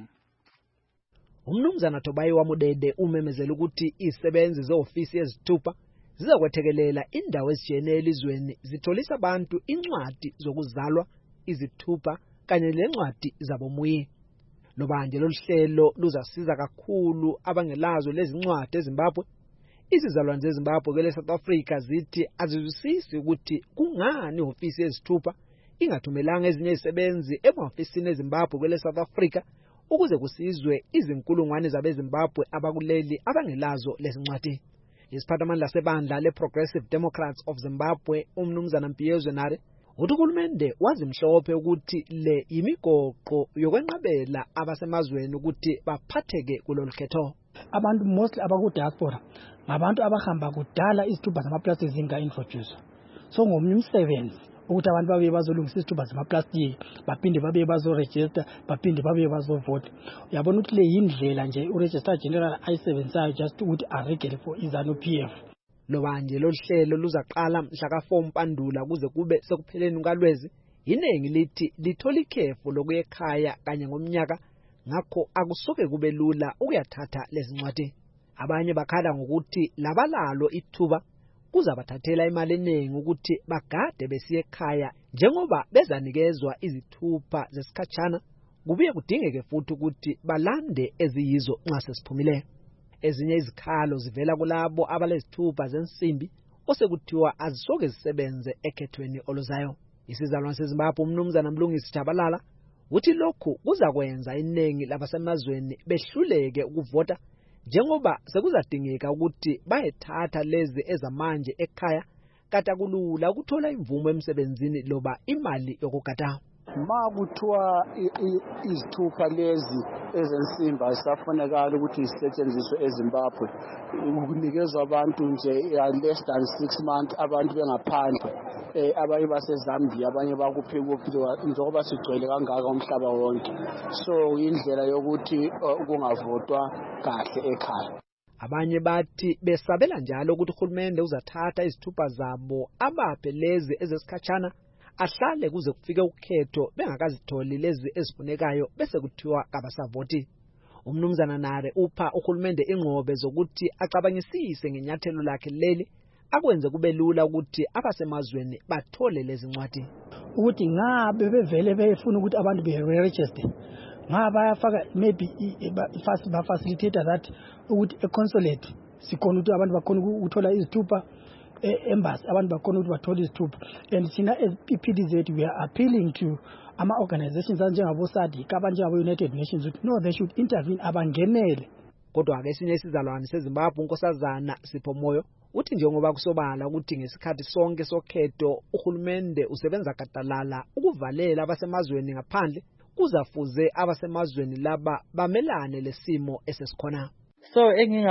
Umnumzana Tobayi Wamudede umemezela ukuthi izisebenzi zeofisi yezithupha zizakwethekelela indawo ezijene elizweni zitholisa abantu incwadi zokuzalwa izithupha kanye lencwadi zabomuyi. Nobanje loluhlelo luzasiza kakhulu abangelazo lezi ncwadi eZimbabwe. Izizalwane zeZimbabwe kwele South Africa zithi azizwisisi ukuthi kungani ihofisi yezithupha ingathumelanga ezinye izisebenzi emahofisini eZimbabwe kwele South Africa ukuze kusizwe izinkulungwane zabeZimbabwe abakuleli abangelazo lezi ncwadi. Isiphathamandla sebandla leProgressive Democrats of Zimbabwe umnumzana Mpiyezwe Nare uthi uhulumende wazimhlophe ukuthi le imigoqo yokwenqabela abasemazweni ukuthi baphatheke kulolu khetho. Abantu mostly abaku diaspora ngabantu abahamba kudala izithupha zamaplastic zinga introduce. So ngomnye umsebenzi ukuthi abantu babe bazolungisa izithupha zamaplastic baphinde babe bazoregister baphinde babe bazovote. Uyabona ukuthi le yindlela nje uregister general ayisebenzayo just ukuthi aregele for izanu P F. Nobanje lohlelo luzaqala mhla ka four Mpandula kuze kube sekupheleni kukaLwezi. Inengi lithi lithola ikhefu lokuya ekhaya kanye ngomnyaka ngakho akusoke kube lula ukuyathatha lezi ncwadi. Abanye bakhala ngokuthi labalalo ithuba kuzabathathela imali eningi ukuthi bagade besiye ekhaya njengoba bezanikezwa izithupha zesikhatshana kubuye kudingeke futhi ukuthi balande eziyizo nxa sesiphumile. Ezinye izikhalo zivela kulabo abalezithupha zensimbi osekuthiwa azisoke zisebenze ekhethweni oluzayo. Isizalwane seZimbabwe umnumzana Mlungisi Jabalala uthi lokhu kuzakwenza inengi labasemazweni behluleke ukuvota njengoba sekuzadingeka ukuthi bayethatha lezi ezamanje ekhaya kata kulula ukuthola imvumo emsebenzini loba imali yokugada. Makuthiwa izithupha lezi ezensimba zisafunekala ukuthi zisetshenziswe eZimbabwe ukunikezwa abantu nje less than six months abantu bengaphandle abanye baseZambia abanye bakuphi kuphi njengoba sigcwele kangaka umhlaba wonke so indlela yokuthi kungavotwa kahle ekhaya. Abanye bathi besabela njalo ukuthi uhulumende uzathatha izithupha zabo abaphe lezi ezesikhatshana ahlale kuze kufike ukhetho bengakazitholi lezi ezifunekayo bese kuthiwa kabasavoti. Umnumzana Nare upha uhulumende ingqobe zokuthi acabangisise ngenyathelo lakhe leli akwenze kube lula ukuthi abasemazweni bathole lezi ncwadi. Ukuthi ngabe bevele befuna ukuthi abantu be register ngaba yafaka maybe fast ba facilitator that ukuthi e consulate sikhona ukuthi abantu bakhona ukuthola izithupha embassy abantu bakhona ukuthi bathole izithupha. And sina as P P D Z we are appealing to ama organizations njengabo S A D C abanjengabo United Nations ukuthi no they should intervene abangenele. Kodwa ke esinye isizalwane seZimbabwe uNkosazana Sipho Moyo uthi njengoba kusobala ukuthi ngesikhathi sonke sokhetho uhulumende usebenza gadalala ukuvalela abasemazweni ngaphandle kuzafuze abasemazweni laba bamelane lesimo esesikhona. So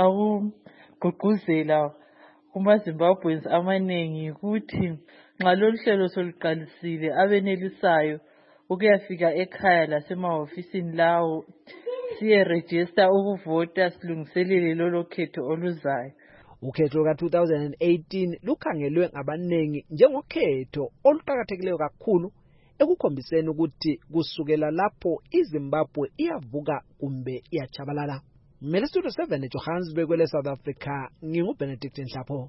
engingakugqugquzela kuma Zimbabweans amaningi ukuthi nxa lolu hlelo soluqalisile abenelisayo ukuyafika ekhaya lasemahofisini lawo siye register ukuvota silungiselele lolo khetho oluzayo. Ukhetho ka two thousand eighteen lukhangelwe ngabanengi njengokhetho oluqhakathekileyo kakhulu ekukhombiseni ukuthi kusukela lapho iZimbabwe iyavuka kumbe iyachabalala. Mmele Studio seven eJohannesburg kwele South Africa nginguBenedict Nhlapho.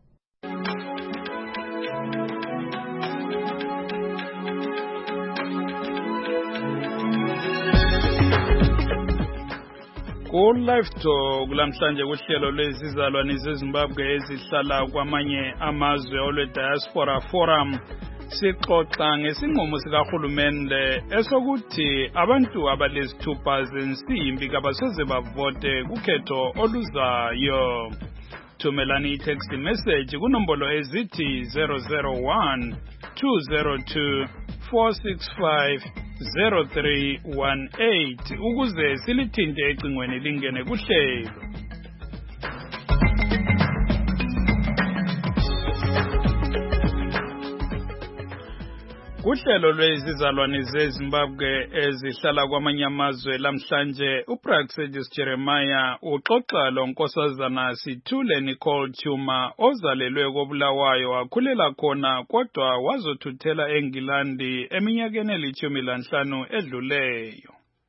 Ku live talk lamhlanje kuhlelo lwezizalwane zeZimbabwe ezihlala kwamanye amazwe olwe Diaspora Forum sixoxa ngesinqumo sikahulumende esokuthi abantu abalesithupha zensimbi kabasoze bavote kukhetho oluzayo. Thumelani i-text message kunombolo ezithi zero zero one two zero two four six five zero three one eight ukuze silithinte ecingweni lingene kuhlelo. Kuhlelo lwezizalwane zeZimbabwe ezihlala kwamanye amazwe lamhlanje uPraxedis Jeremiah uxoxa lonkosazana Sithule Nicole Chuma ozalelwe koBulawayo wakhulela khona kodwa wazothuthela eNgilandi eminyakeni elithumi lanhlanu edluleyo.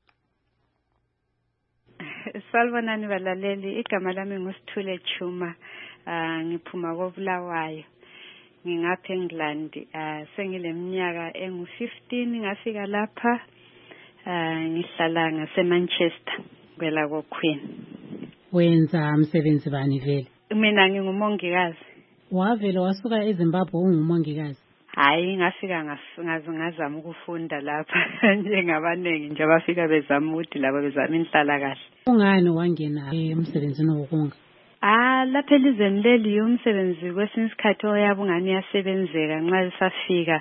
Salvanani balaleli, igama lami nguSithule Chuma, ngiphuma koBulawayo. Ngingapha eNgilandi uh sengileminyaka engu fifteen ngafika lapha uh ngihlala ngaseManchester kwela ko Queen. Wenza umsebenzi bani vele? Mina ngingumongikazi. Wavela wasuka eZimbabwe ungumongikazi? Hayi ngafika ngazama ukufunda lapha njengabanengi nje abafika bezama ukuthi laba bezama inhlala kahle. Ungani wangena emsebenzini wokunga? Ah lapha elizweni leli umsebenzi kwesinye isikhathi oyabo ngani yasebenzeka nxa lisafika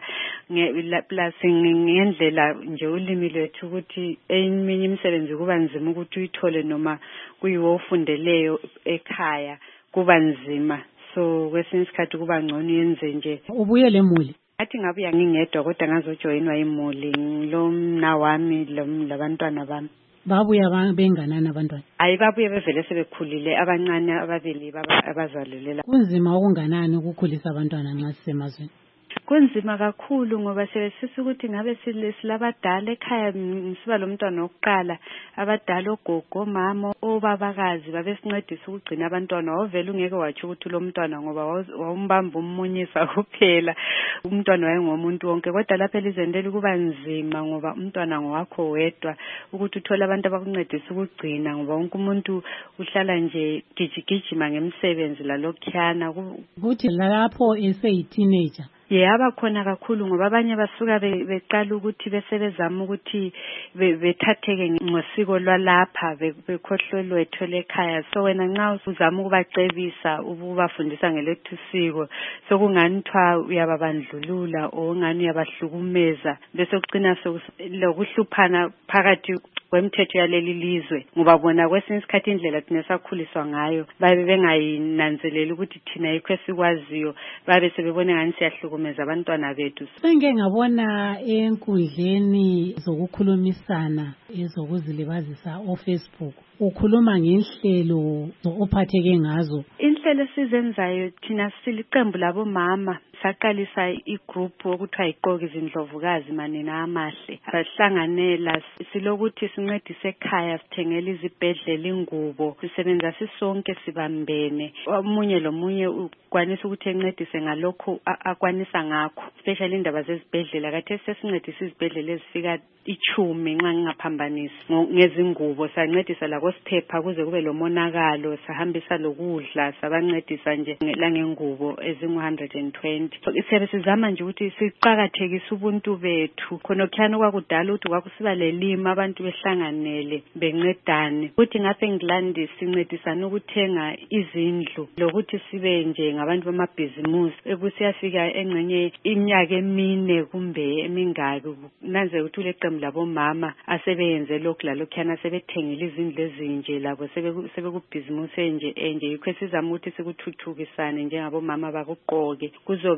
plus ngendlela nje ulimi lwethu ukuthi eminye imisebenzi kuba nzima ukuthi uyithole noma kuyiwo ufundeleyo ekhaya kuba nzima, so kwesinye isikhathi kuba ngcono yenze nje. Ubuye lemuli? Athi ngabuya ngingedwa kodwa ngazojoyinwa imuli lo mna wami labantwana bami. Babuya benganana abantwana? Ayi babuye bevele sebekhulile abancane ababili abazalelela. Kunzima okunganani ukukhulisa abantwana nxa sisemazweni? Kunzima kakhulu ngoba sesifisa ukuthi ngabe silabadala ekhaya ngisiba lo mntwana wokuqala, abadala ogogo mama obabakazi babesincedisa ukugcina abantwana. Wavela ungeke wathi ukuthi lo mntwana ngoba wawumbamba umunyisa kuphela, umntwana wayengomuntu wonke. Kodwa lapha elizweni leli kuba nzima ngoba umntwana ngowakho wedwa ukuthi uthole abantu abakuncedisa ukugcina ngoba wonke umuntu uhlala nje gijigijima ngemsebenzi lalokhiyana. Ukuthi lapho eseyi teenager yeba khona kakhulu ngoba abanye basuka beqala ukuthi besebezama ukuthi bethatheke ngosiko lwalapha bekhohlelwe ethole ekhaya. So wena nxa uzama ukubacebisa ubafundisa ngelethu siko sokunganithwa uyababandlulula ongani uyabahlukumeza bese ugcina lokuhluphana phakathi kwemthetho yaleli lizwe ngoba bona kwesinye isikhathi indlela thina sakhuliswa ngayo babe bengayinanzeleli ukuthi thina yikho esikwaziyo, babe sebebona ngani siyahlukumeza abantwana bethu. Senge ngabona enkundleni zokukhulumisana ezokuzilibazisa oFacebook ukhuluma ngenhlelo ophatheke ngazo. Inhlelo esizenzayo thina siliqembu labo mama saqalisa igroup okuthiwa iqoka izindlovukazi manina amahle. Sahlanganela silokuthi sincedise ekhaya, sithengele izibhedlela ingubo, sisebenza sisonke sibambene. Omunye lomunye ukwanisa ukuthi encedise ngalokho akwanisa ngakho, especially indaba zezibhedlela. Kade sesincedisa izibhedlela ezifika ichumi nxa ngingaphambanisi ngezingubo, sancedisa la kosiphepha kuze kube lo monakalo, sahambisa lokudla, sabancedisa nje langengubo ezingu one hundred twenty. Siyabe sizama nje ukuthi siqhakathekise ubuntu bethu khona kukhana kwakudala ukuthi kwakusiba lelima abantu behlanganele bencedane. Ukuthi ngapha eNgilandi sincedisana ukuthenga izindlu lokuthi sibe nje ngabantu bamabhizimusi ekusiyafika engcenye iminyaka emine kumbe emingaki nanze ukuthi uleqembu labo mama asebenze lokhu lalokhana sebethengile izindlu ezinje labo sebekubhizimusi enje enje yikho sizama ukuthi sikuthuthukisane njengabo mama bakuqoke kuzoba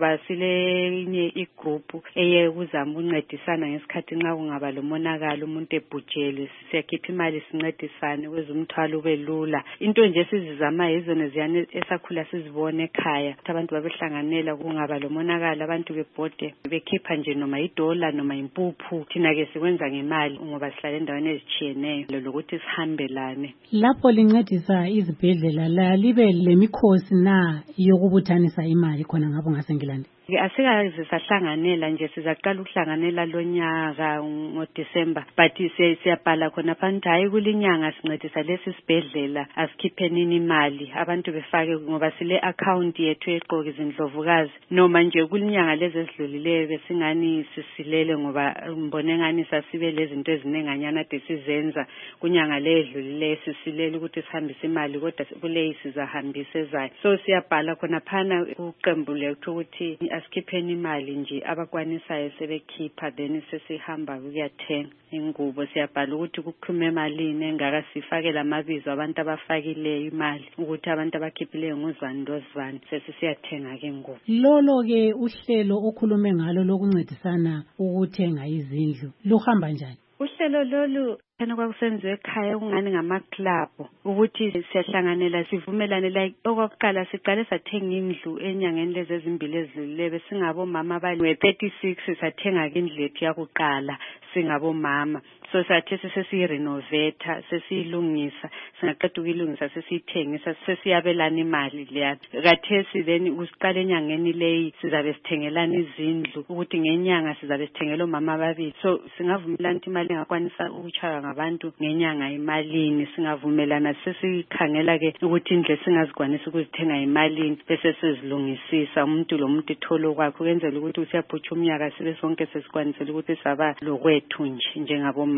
ngoba silenye igroup eye kuzama uncedisana ngesikhathi nxa kungaba lomonakalo umuntu ebhujele siyakhipha imali sincedisane kwezumthwalo belula. Into nje sizizama izona ziyane esakhula sizibone ekhaya ukuthi abantu babehlanganela kungaba lomonakalo abantu bebhode bekhipha nje noma idola noma impuphu thina ke sikwenza ngemali ngoba sihlala endaweni ezitshiyeneyo lokuthi sihambelane. Lapho lincedisa izibhedlela la libe lemikhosi na yokubuthanisa imali khona ngabo ngaseNgilandi? Asikaze sahlanganela nje sizaqala ukuhlanganela lonyaka ngoDisemba but siyabhala khona phansi hayi kulinyanga sincedisa lesi sibhedlela asikhiphe nini imali abantu befake ngoba sile account yethu eqoka izindlovukazi noma nje kulinyanga lezi esidlulileyo besingani sisilele ngoba mbone ngani sasibe lezi zinto ezinenganyana desizenza kunyanga ledlulileyo sisilele ukuthi sihambise imali kodwa kule sizahambisa ezayo. So siyabhala khona phana uqembu lethu ukuthi asikhipheni imali nje abakwanisayo sebekhipha then sesihamba ukuyathenga ingubo. Siyabhala ukuthi kuphume emalini engaka sifake lamabizo abantu abafakileyo imali ukuthi abantu abakhiphileyo ngozwani ndozwani sesiyathenga ke ingubo. Lolo ke uhlelo okhulume ngalo lokuncedisana ukuthenga izindlu luhamba njani? Uhlelo lolu kana kwakusenziwe ekhaya ungani ngama club ukuthi siyahlanganela sivumelane like okokuqala siqale sathenga indlu enyangeni lezi ezimbili ezidlulile besingabo mama abali thirty-six sathenga ke indlu yethu yakuqala singabo mama. So sathi sesiyirenovate sesiyilungisa singaqeda ukuyilungisa sesiyithengisa sesiyabelana imali leya. Kathesi then usiqale enyangeni leyi sizabe sithengelana izindlu ukuthi ngenyanga sizabe sithengela omama ababili. So singavumelana ukuthi imali engakwanisa ukuchaka ngabantu ngenyanga imalini singavumelana sesikhangela ke ukuthi indle singazikwanisa ukuzithenga imalini bese sizilungisisa umuntu lo muntu itholo kwakhe kwenzela ukuthi usiyaphutsha umnyaka sibe sonke sesikwanisela ukuthi saba lokwethu nje njengabo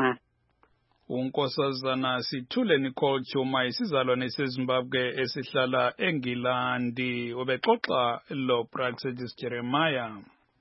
unkosazana Sithule Nicole Chuma isizalwane seZimbabwe esihlala eNgilandi ubexoxa lo Praxedis Jeremiah.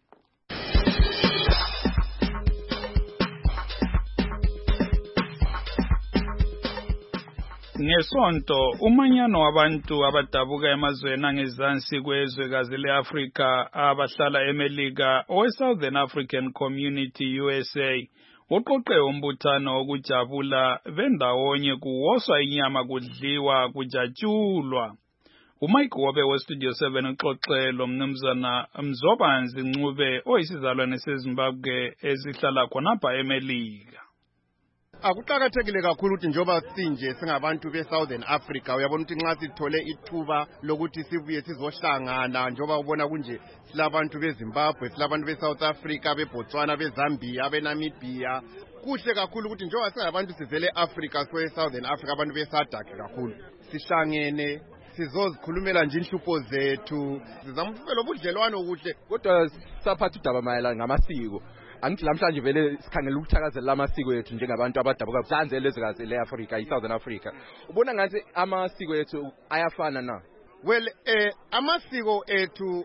Ngesonto umanyano wabantu abadabuka emazweni angezansi kwezwekazi leAfrika abahlala eMelika oweSouthern African Community U S A uqoqe umbuthano wokujabula bendawonye kuwoswa inyama kudliwa kujatshulwa. uMike Wobe weStudio seven uxoxe lo mnumzana Mzobanzi Ncube oyisizalwane seZimbabwe esihlala khonapha eMelika. Akuqakathekile kakhulu ukuthi njoba sinje singabantu beSouthern Africa uyabona ukuthi nxa sithole ithuba lokuthi sibuye sizohlangana njoba ubona kunje silabantu beZimbabwe silabantu beSouth Africa beBotswana beZambia beNamibia kuhle kakhulu ukuthi njoba singabantu sivele Africa soe Southern Africa abantu beSADC kakhulu sihlangene sizozikhulumela nje inhlupho zethu sizamfela ubudlelwano kuhle kodwa saphatha udaba mayelana ngamasiko. Angithi lamhlanje vele sikhangela ukuthakazelela amasiko ethu njengabantu abadabuka kuhlanze lezikazi leAfrika iSouthern Africa. Ubona ngathi amasiko ethu ayafana na? Well eh amasiko ethu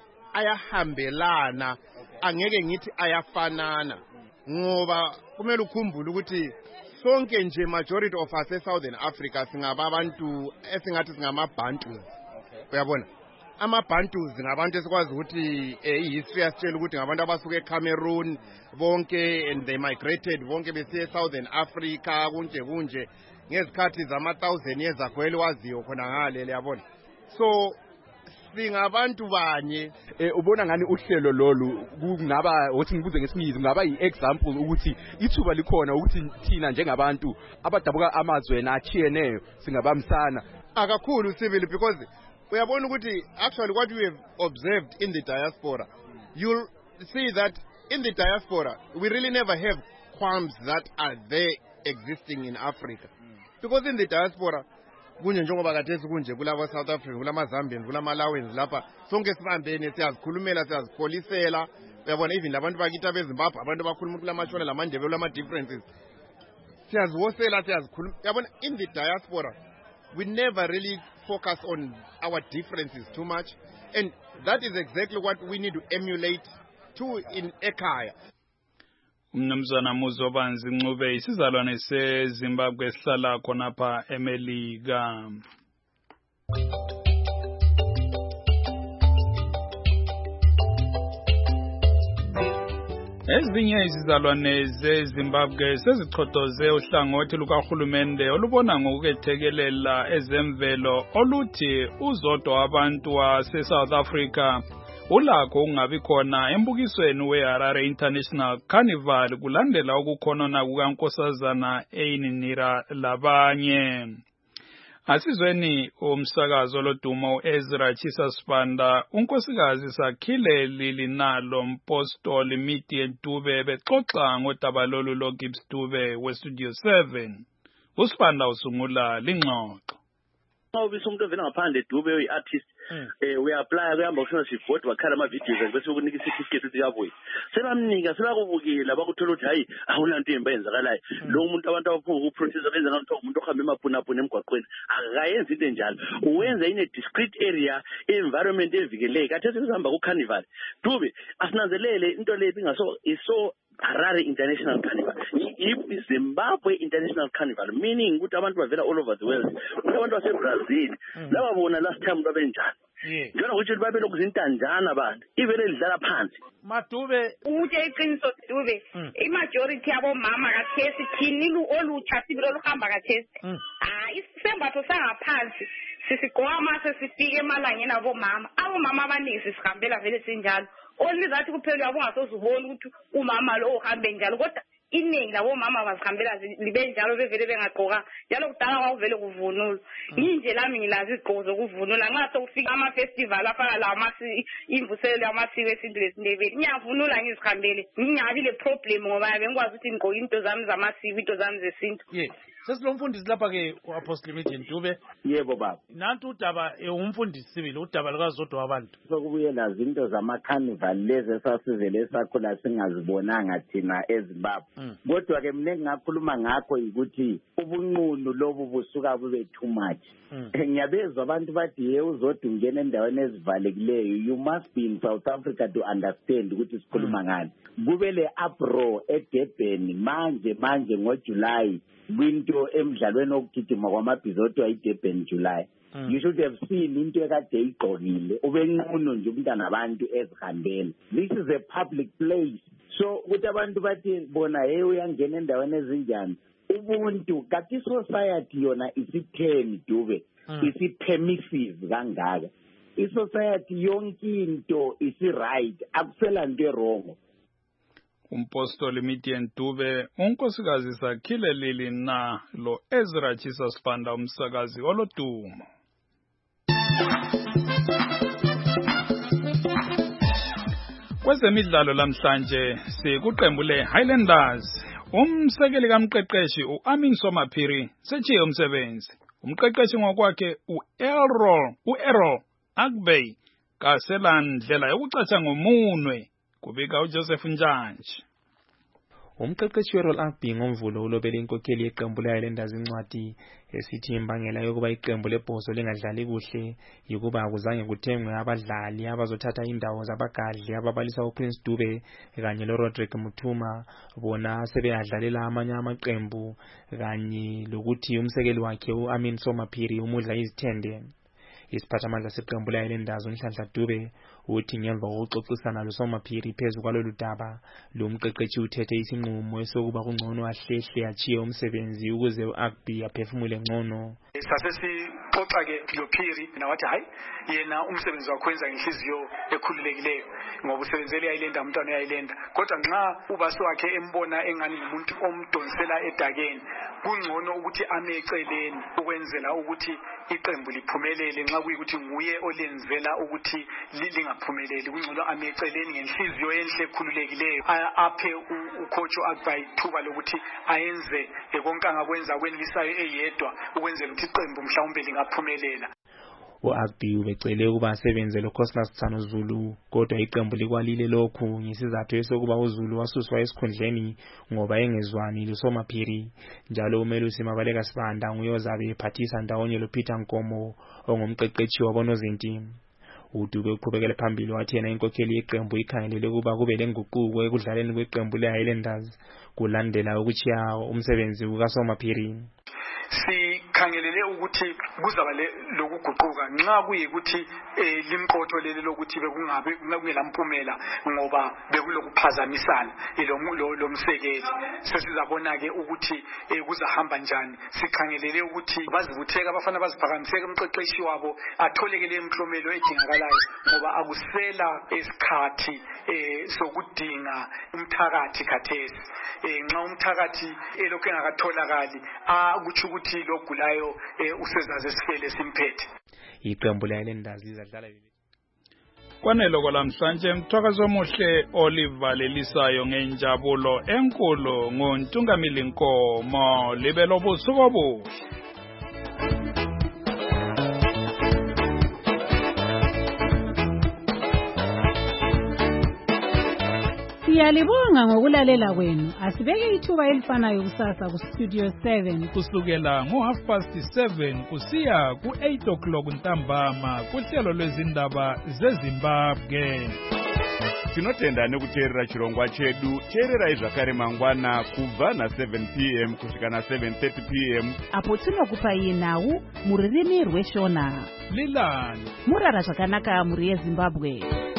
ayahambelana angeke ngithi ayafanana ngoba kumele ukhumbule ukuthi sonke nje majority of us eSouthern Africa singabantu esingathi singamaBantu. Uyabona? Ama-Bantus ngabantu esikwazi ukuthi ihistory yasitshela ukuthi ngabantu abasuka eCameroon bonke and they migrated bonke besiya eSouthern Africa kunje kunje ngezikhathi zama thousand years ago waziyo khona ngale yabona. So singabantu banye eh ubona ngani uhlelo lolu kungaba uthi ngibuze ngesingizi ngaba yi-example ukuthi ithuba likhona ukuthi thina njengabantu abadabuka amazweni achiyeneyo singabamsana akakhulu civil because uyabona ukuthi actually what we have observed in the diaspora you'll see that in the diaspora we really never have qualms that are there existing in Africa because in the diaspora kunje njengoba kathesi kunje kulabo South Africa kulama Zambians kulama Malawians lapha sonke sibambene siyazikhulumela siyazipholisela uyabona even labantu bakithi beZimbabwe abantu bakhuluma kulama shona lamandebele lama differences siyaziwosela siyazikhuluma uyabona in the diaspora we never really focus on our differences too much and that is exactly what we need to emulate too in ekhaya. Umnumzana Muzobanzi Ncube isizalwane seZimbabwe sihlala khonapha eMelika. Ezinye izizalwane zeZimbabwe sezichothoze uhlangothi lukahulumende olubona ngokuthekelela ezemvelo oluthi uzodwa wabantu wase-South Africa ulakho ungabi khona embukisweni we-Harare International Carnival kulandela ukukhonona kukaNkosazana Eininira labanye. Asizweni umsakazo lodumo Ezra Chisa Spanda unkosikazi Sakhile Lilinalo Mpostoli Miti Ntube bexoxa ngodaba lolu lo Gibbs Dube we Studio seven. Uspanda usungula lingxoxo. Obisa umuntu ovela ngaphandle Dube uyi-artist eh uyapply kuyamba ufuna sifoti wakhala ama videos bese ukunika certificate uthi yabuye sebamnika sebakubukela bakuthola ukuthi hayi awunanto emba yenzakalayo lo muntu abantu abaphuma ukuprocess benza ngathi umuntu ohamba emaphunaphu nemgwaqweni akayenzi into enjalo uwenza in a discrete area environment evikeleke athe sihamba ku carnival Dube asinanzelele into leyo ingaso iso Harare International Carnival i Zimbabwe International Carnival meaning ukuthi abantu bavela all over the world abantu base Brazil laba bona last time babenjani njalo ukuthi babe lokuzintanjana abantu ivele lidlala phansi Madube uje iqiniso Dube imajority yabo mama kathesi thini lu olucha sibilo luhamba kathesi ah isembatho sangaphansi sisigqoka mase sifike emalangeni abo mama abo mama abaningi sisihambela vele sinjalo olizathi kuphela yabo ngasozubona ukuthi umama lo uhambe njalo kodwa iningi labo mama bazihambela libe njalo bevele bengagqoka njalo kudala kwavele kuvunula inje lami ngilazi igqozo zokuvunula nxa sokufika ama festival afana la masi imvuselo yamasiko esintu lesindebele ngiyavunula ngizihambele ngingabi le problem ngoba bengikwazi ukuthi ngigqoke into zami zamasiko into zami zesintu yeah sesilomfundisi lapha ke uApostle Miti Ntube yebo baba nantu udaba umfundisi sibili udaba lukazodwa wabantu sokubuye nazo into zama carnival lezi esasivele sakhula singazibonanga thina eZimbabwe kodwa ke mina engakhuluma ngakho ukuthi ubunqunu lobu busuka bube too much ngiyabezwa abantu bathi ye uzodwa ungena endaweni ezivalekileyo you must be in South Africa to understand ukuthi sikhuluma ngani kube le uproar eDurban manje manje ngoJuly winto emidlalweni okugijima kwamabhizodo ayiDurban July you should have seen into ekade igqokile ubenqunu nje umntana abantu ezihambela this is a public place so ukuthi abantu bathi bona hey uyangena endaweni ezinjani ubuntu kathi society yona isitheni Dube isi-permissive kangaka i-society yonke into isi-right akusela nto wrong Umpostoli Miti Ntube unkosikazi Sakhile Lilina lo Ezra Chisa Spanda umsakazi olodumo. Kwezemidlalo lamhlanje sikuqembu le Highlanders umsekeli kamqeqeshi uAmin Somaphiri sechiye umsebenzi umqeqeshi ngokwakhe uErrol uErrol Agbey kaselandlela yokucatsha ngomunwe kubika uJoseph Njanje. Umqeqeshi weRoll Agbey ngomvulo ulobele inkokheli yeqembu leHighlanders incwadi esithi imbangela yokuba iqembu lebhoso lingadlali kuhle yikuba akuzange kuthengwe abadlali abazothatha indawo zabagadli ababalisa uPrince Dube kanye loRodrick Muthuma bona sebeyadlalela amanye amaqembu kanye lokuthi umsekeli wakhe uAmin Somaphiri umudla izithende. Isiphathamandla seqembu leHighlanders uNhlanhla Dube uthi ngemva kokuxoxisana loSomaphiri phezu kwalolu daba lo mqeqeshi uthethe isinqumo esokuba kungcono ahlehle achiye umsebenzi ukuze uAgbey aphefumule ngcono. Sasesixoxa ke loPhiri nawathi hayi yena umsebenzi wakhe wenza inhliziyo ekhululekileyo ngoba usebenzele iHighlanders umntwana eHighlanders kodwa nxa ubaso wakhe embona engani umuntu omdonsela edakeni kungcono ukuthi ame eceleni ukwenzela ukuthi iqembu liphumelele nxa kuyikuthi nguye olenzela ukuthi lingaphumeleli kungcono ame eceleni ngenhliziyo enhle ekhululekileyo aphe ucoach uAgbey thuba lokuthi ayenze konke angakwenza kwenlisayo eyedwa ukwenzela ukuthi iqembu mhlawumbe lingaphumelela. uAgbey ubecele ukuba asebenze loCosmas Tsano Zulu kodwa iqembu likwalile lokhu ngesizathu esokuba uZulu wasuswa esikhundleni ngoba engezwani loSomaphiri njalo uMelusi Mabaleka Sibanda nguye ozabe ephathisa ndawonye loPeter Nkomo ongumqeqeshi wabonozinti. uDube uqhubekele phambili wathi yena inkokheli yeqembu ikhangelele ukuba kube lenguquko ekudlaleni kweqembu leHighlanders kulandela ukuchiya umsebenzi kaSomaphiri. Si sikhangelele ukuthi kuzaba lokuguquka nxa kuyikuthi limqotho leli lokuthi bekungabe kungelamphumela ngoba bekulokuphazamisana lo msekeli. Sesizabona ke ukuthi kuzahamba njani. Sikhangelele ukuthi bazibutheka abafana baziphakamiseke umqeqeshi wabo atholekele imiklomelo edingakalayo ngoba akusela isikhathi sokudinga umthakathi khathesi. Nxa umthakathi elokhu engakatholakali akutsho ukuthi lo gulayo usezaze sifele simphethe. Iqembu layilendazi lizadlala kwanelo kwalamhlanje mthwakazo omuhle olivalelisayo ngenjabulo enkulu nguntungamili Nkomo libelo busuku obuhle. Siyalibonga ngokulalela kwenu. Asibeke ithuba elifanayo kusasa ku Studio seven kusukela ngo half past seven kusiya ku eight o'clock ntambama kuhlelo lwezindaba zeZimbabwe. Tinotenda nekuteerera chirongwa chedu. Teererai zvakare mangwana kubva na seven p m kusvika na seven thirty p m apo tinokupa yenhau mururimi rweshona. Lilani murara zvakanaka muri yeZimbabwe.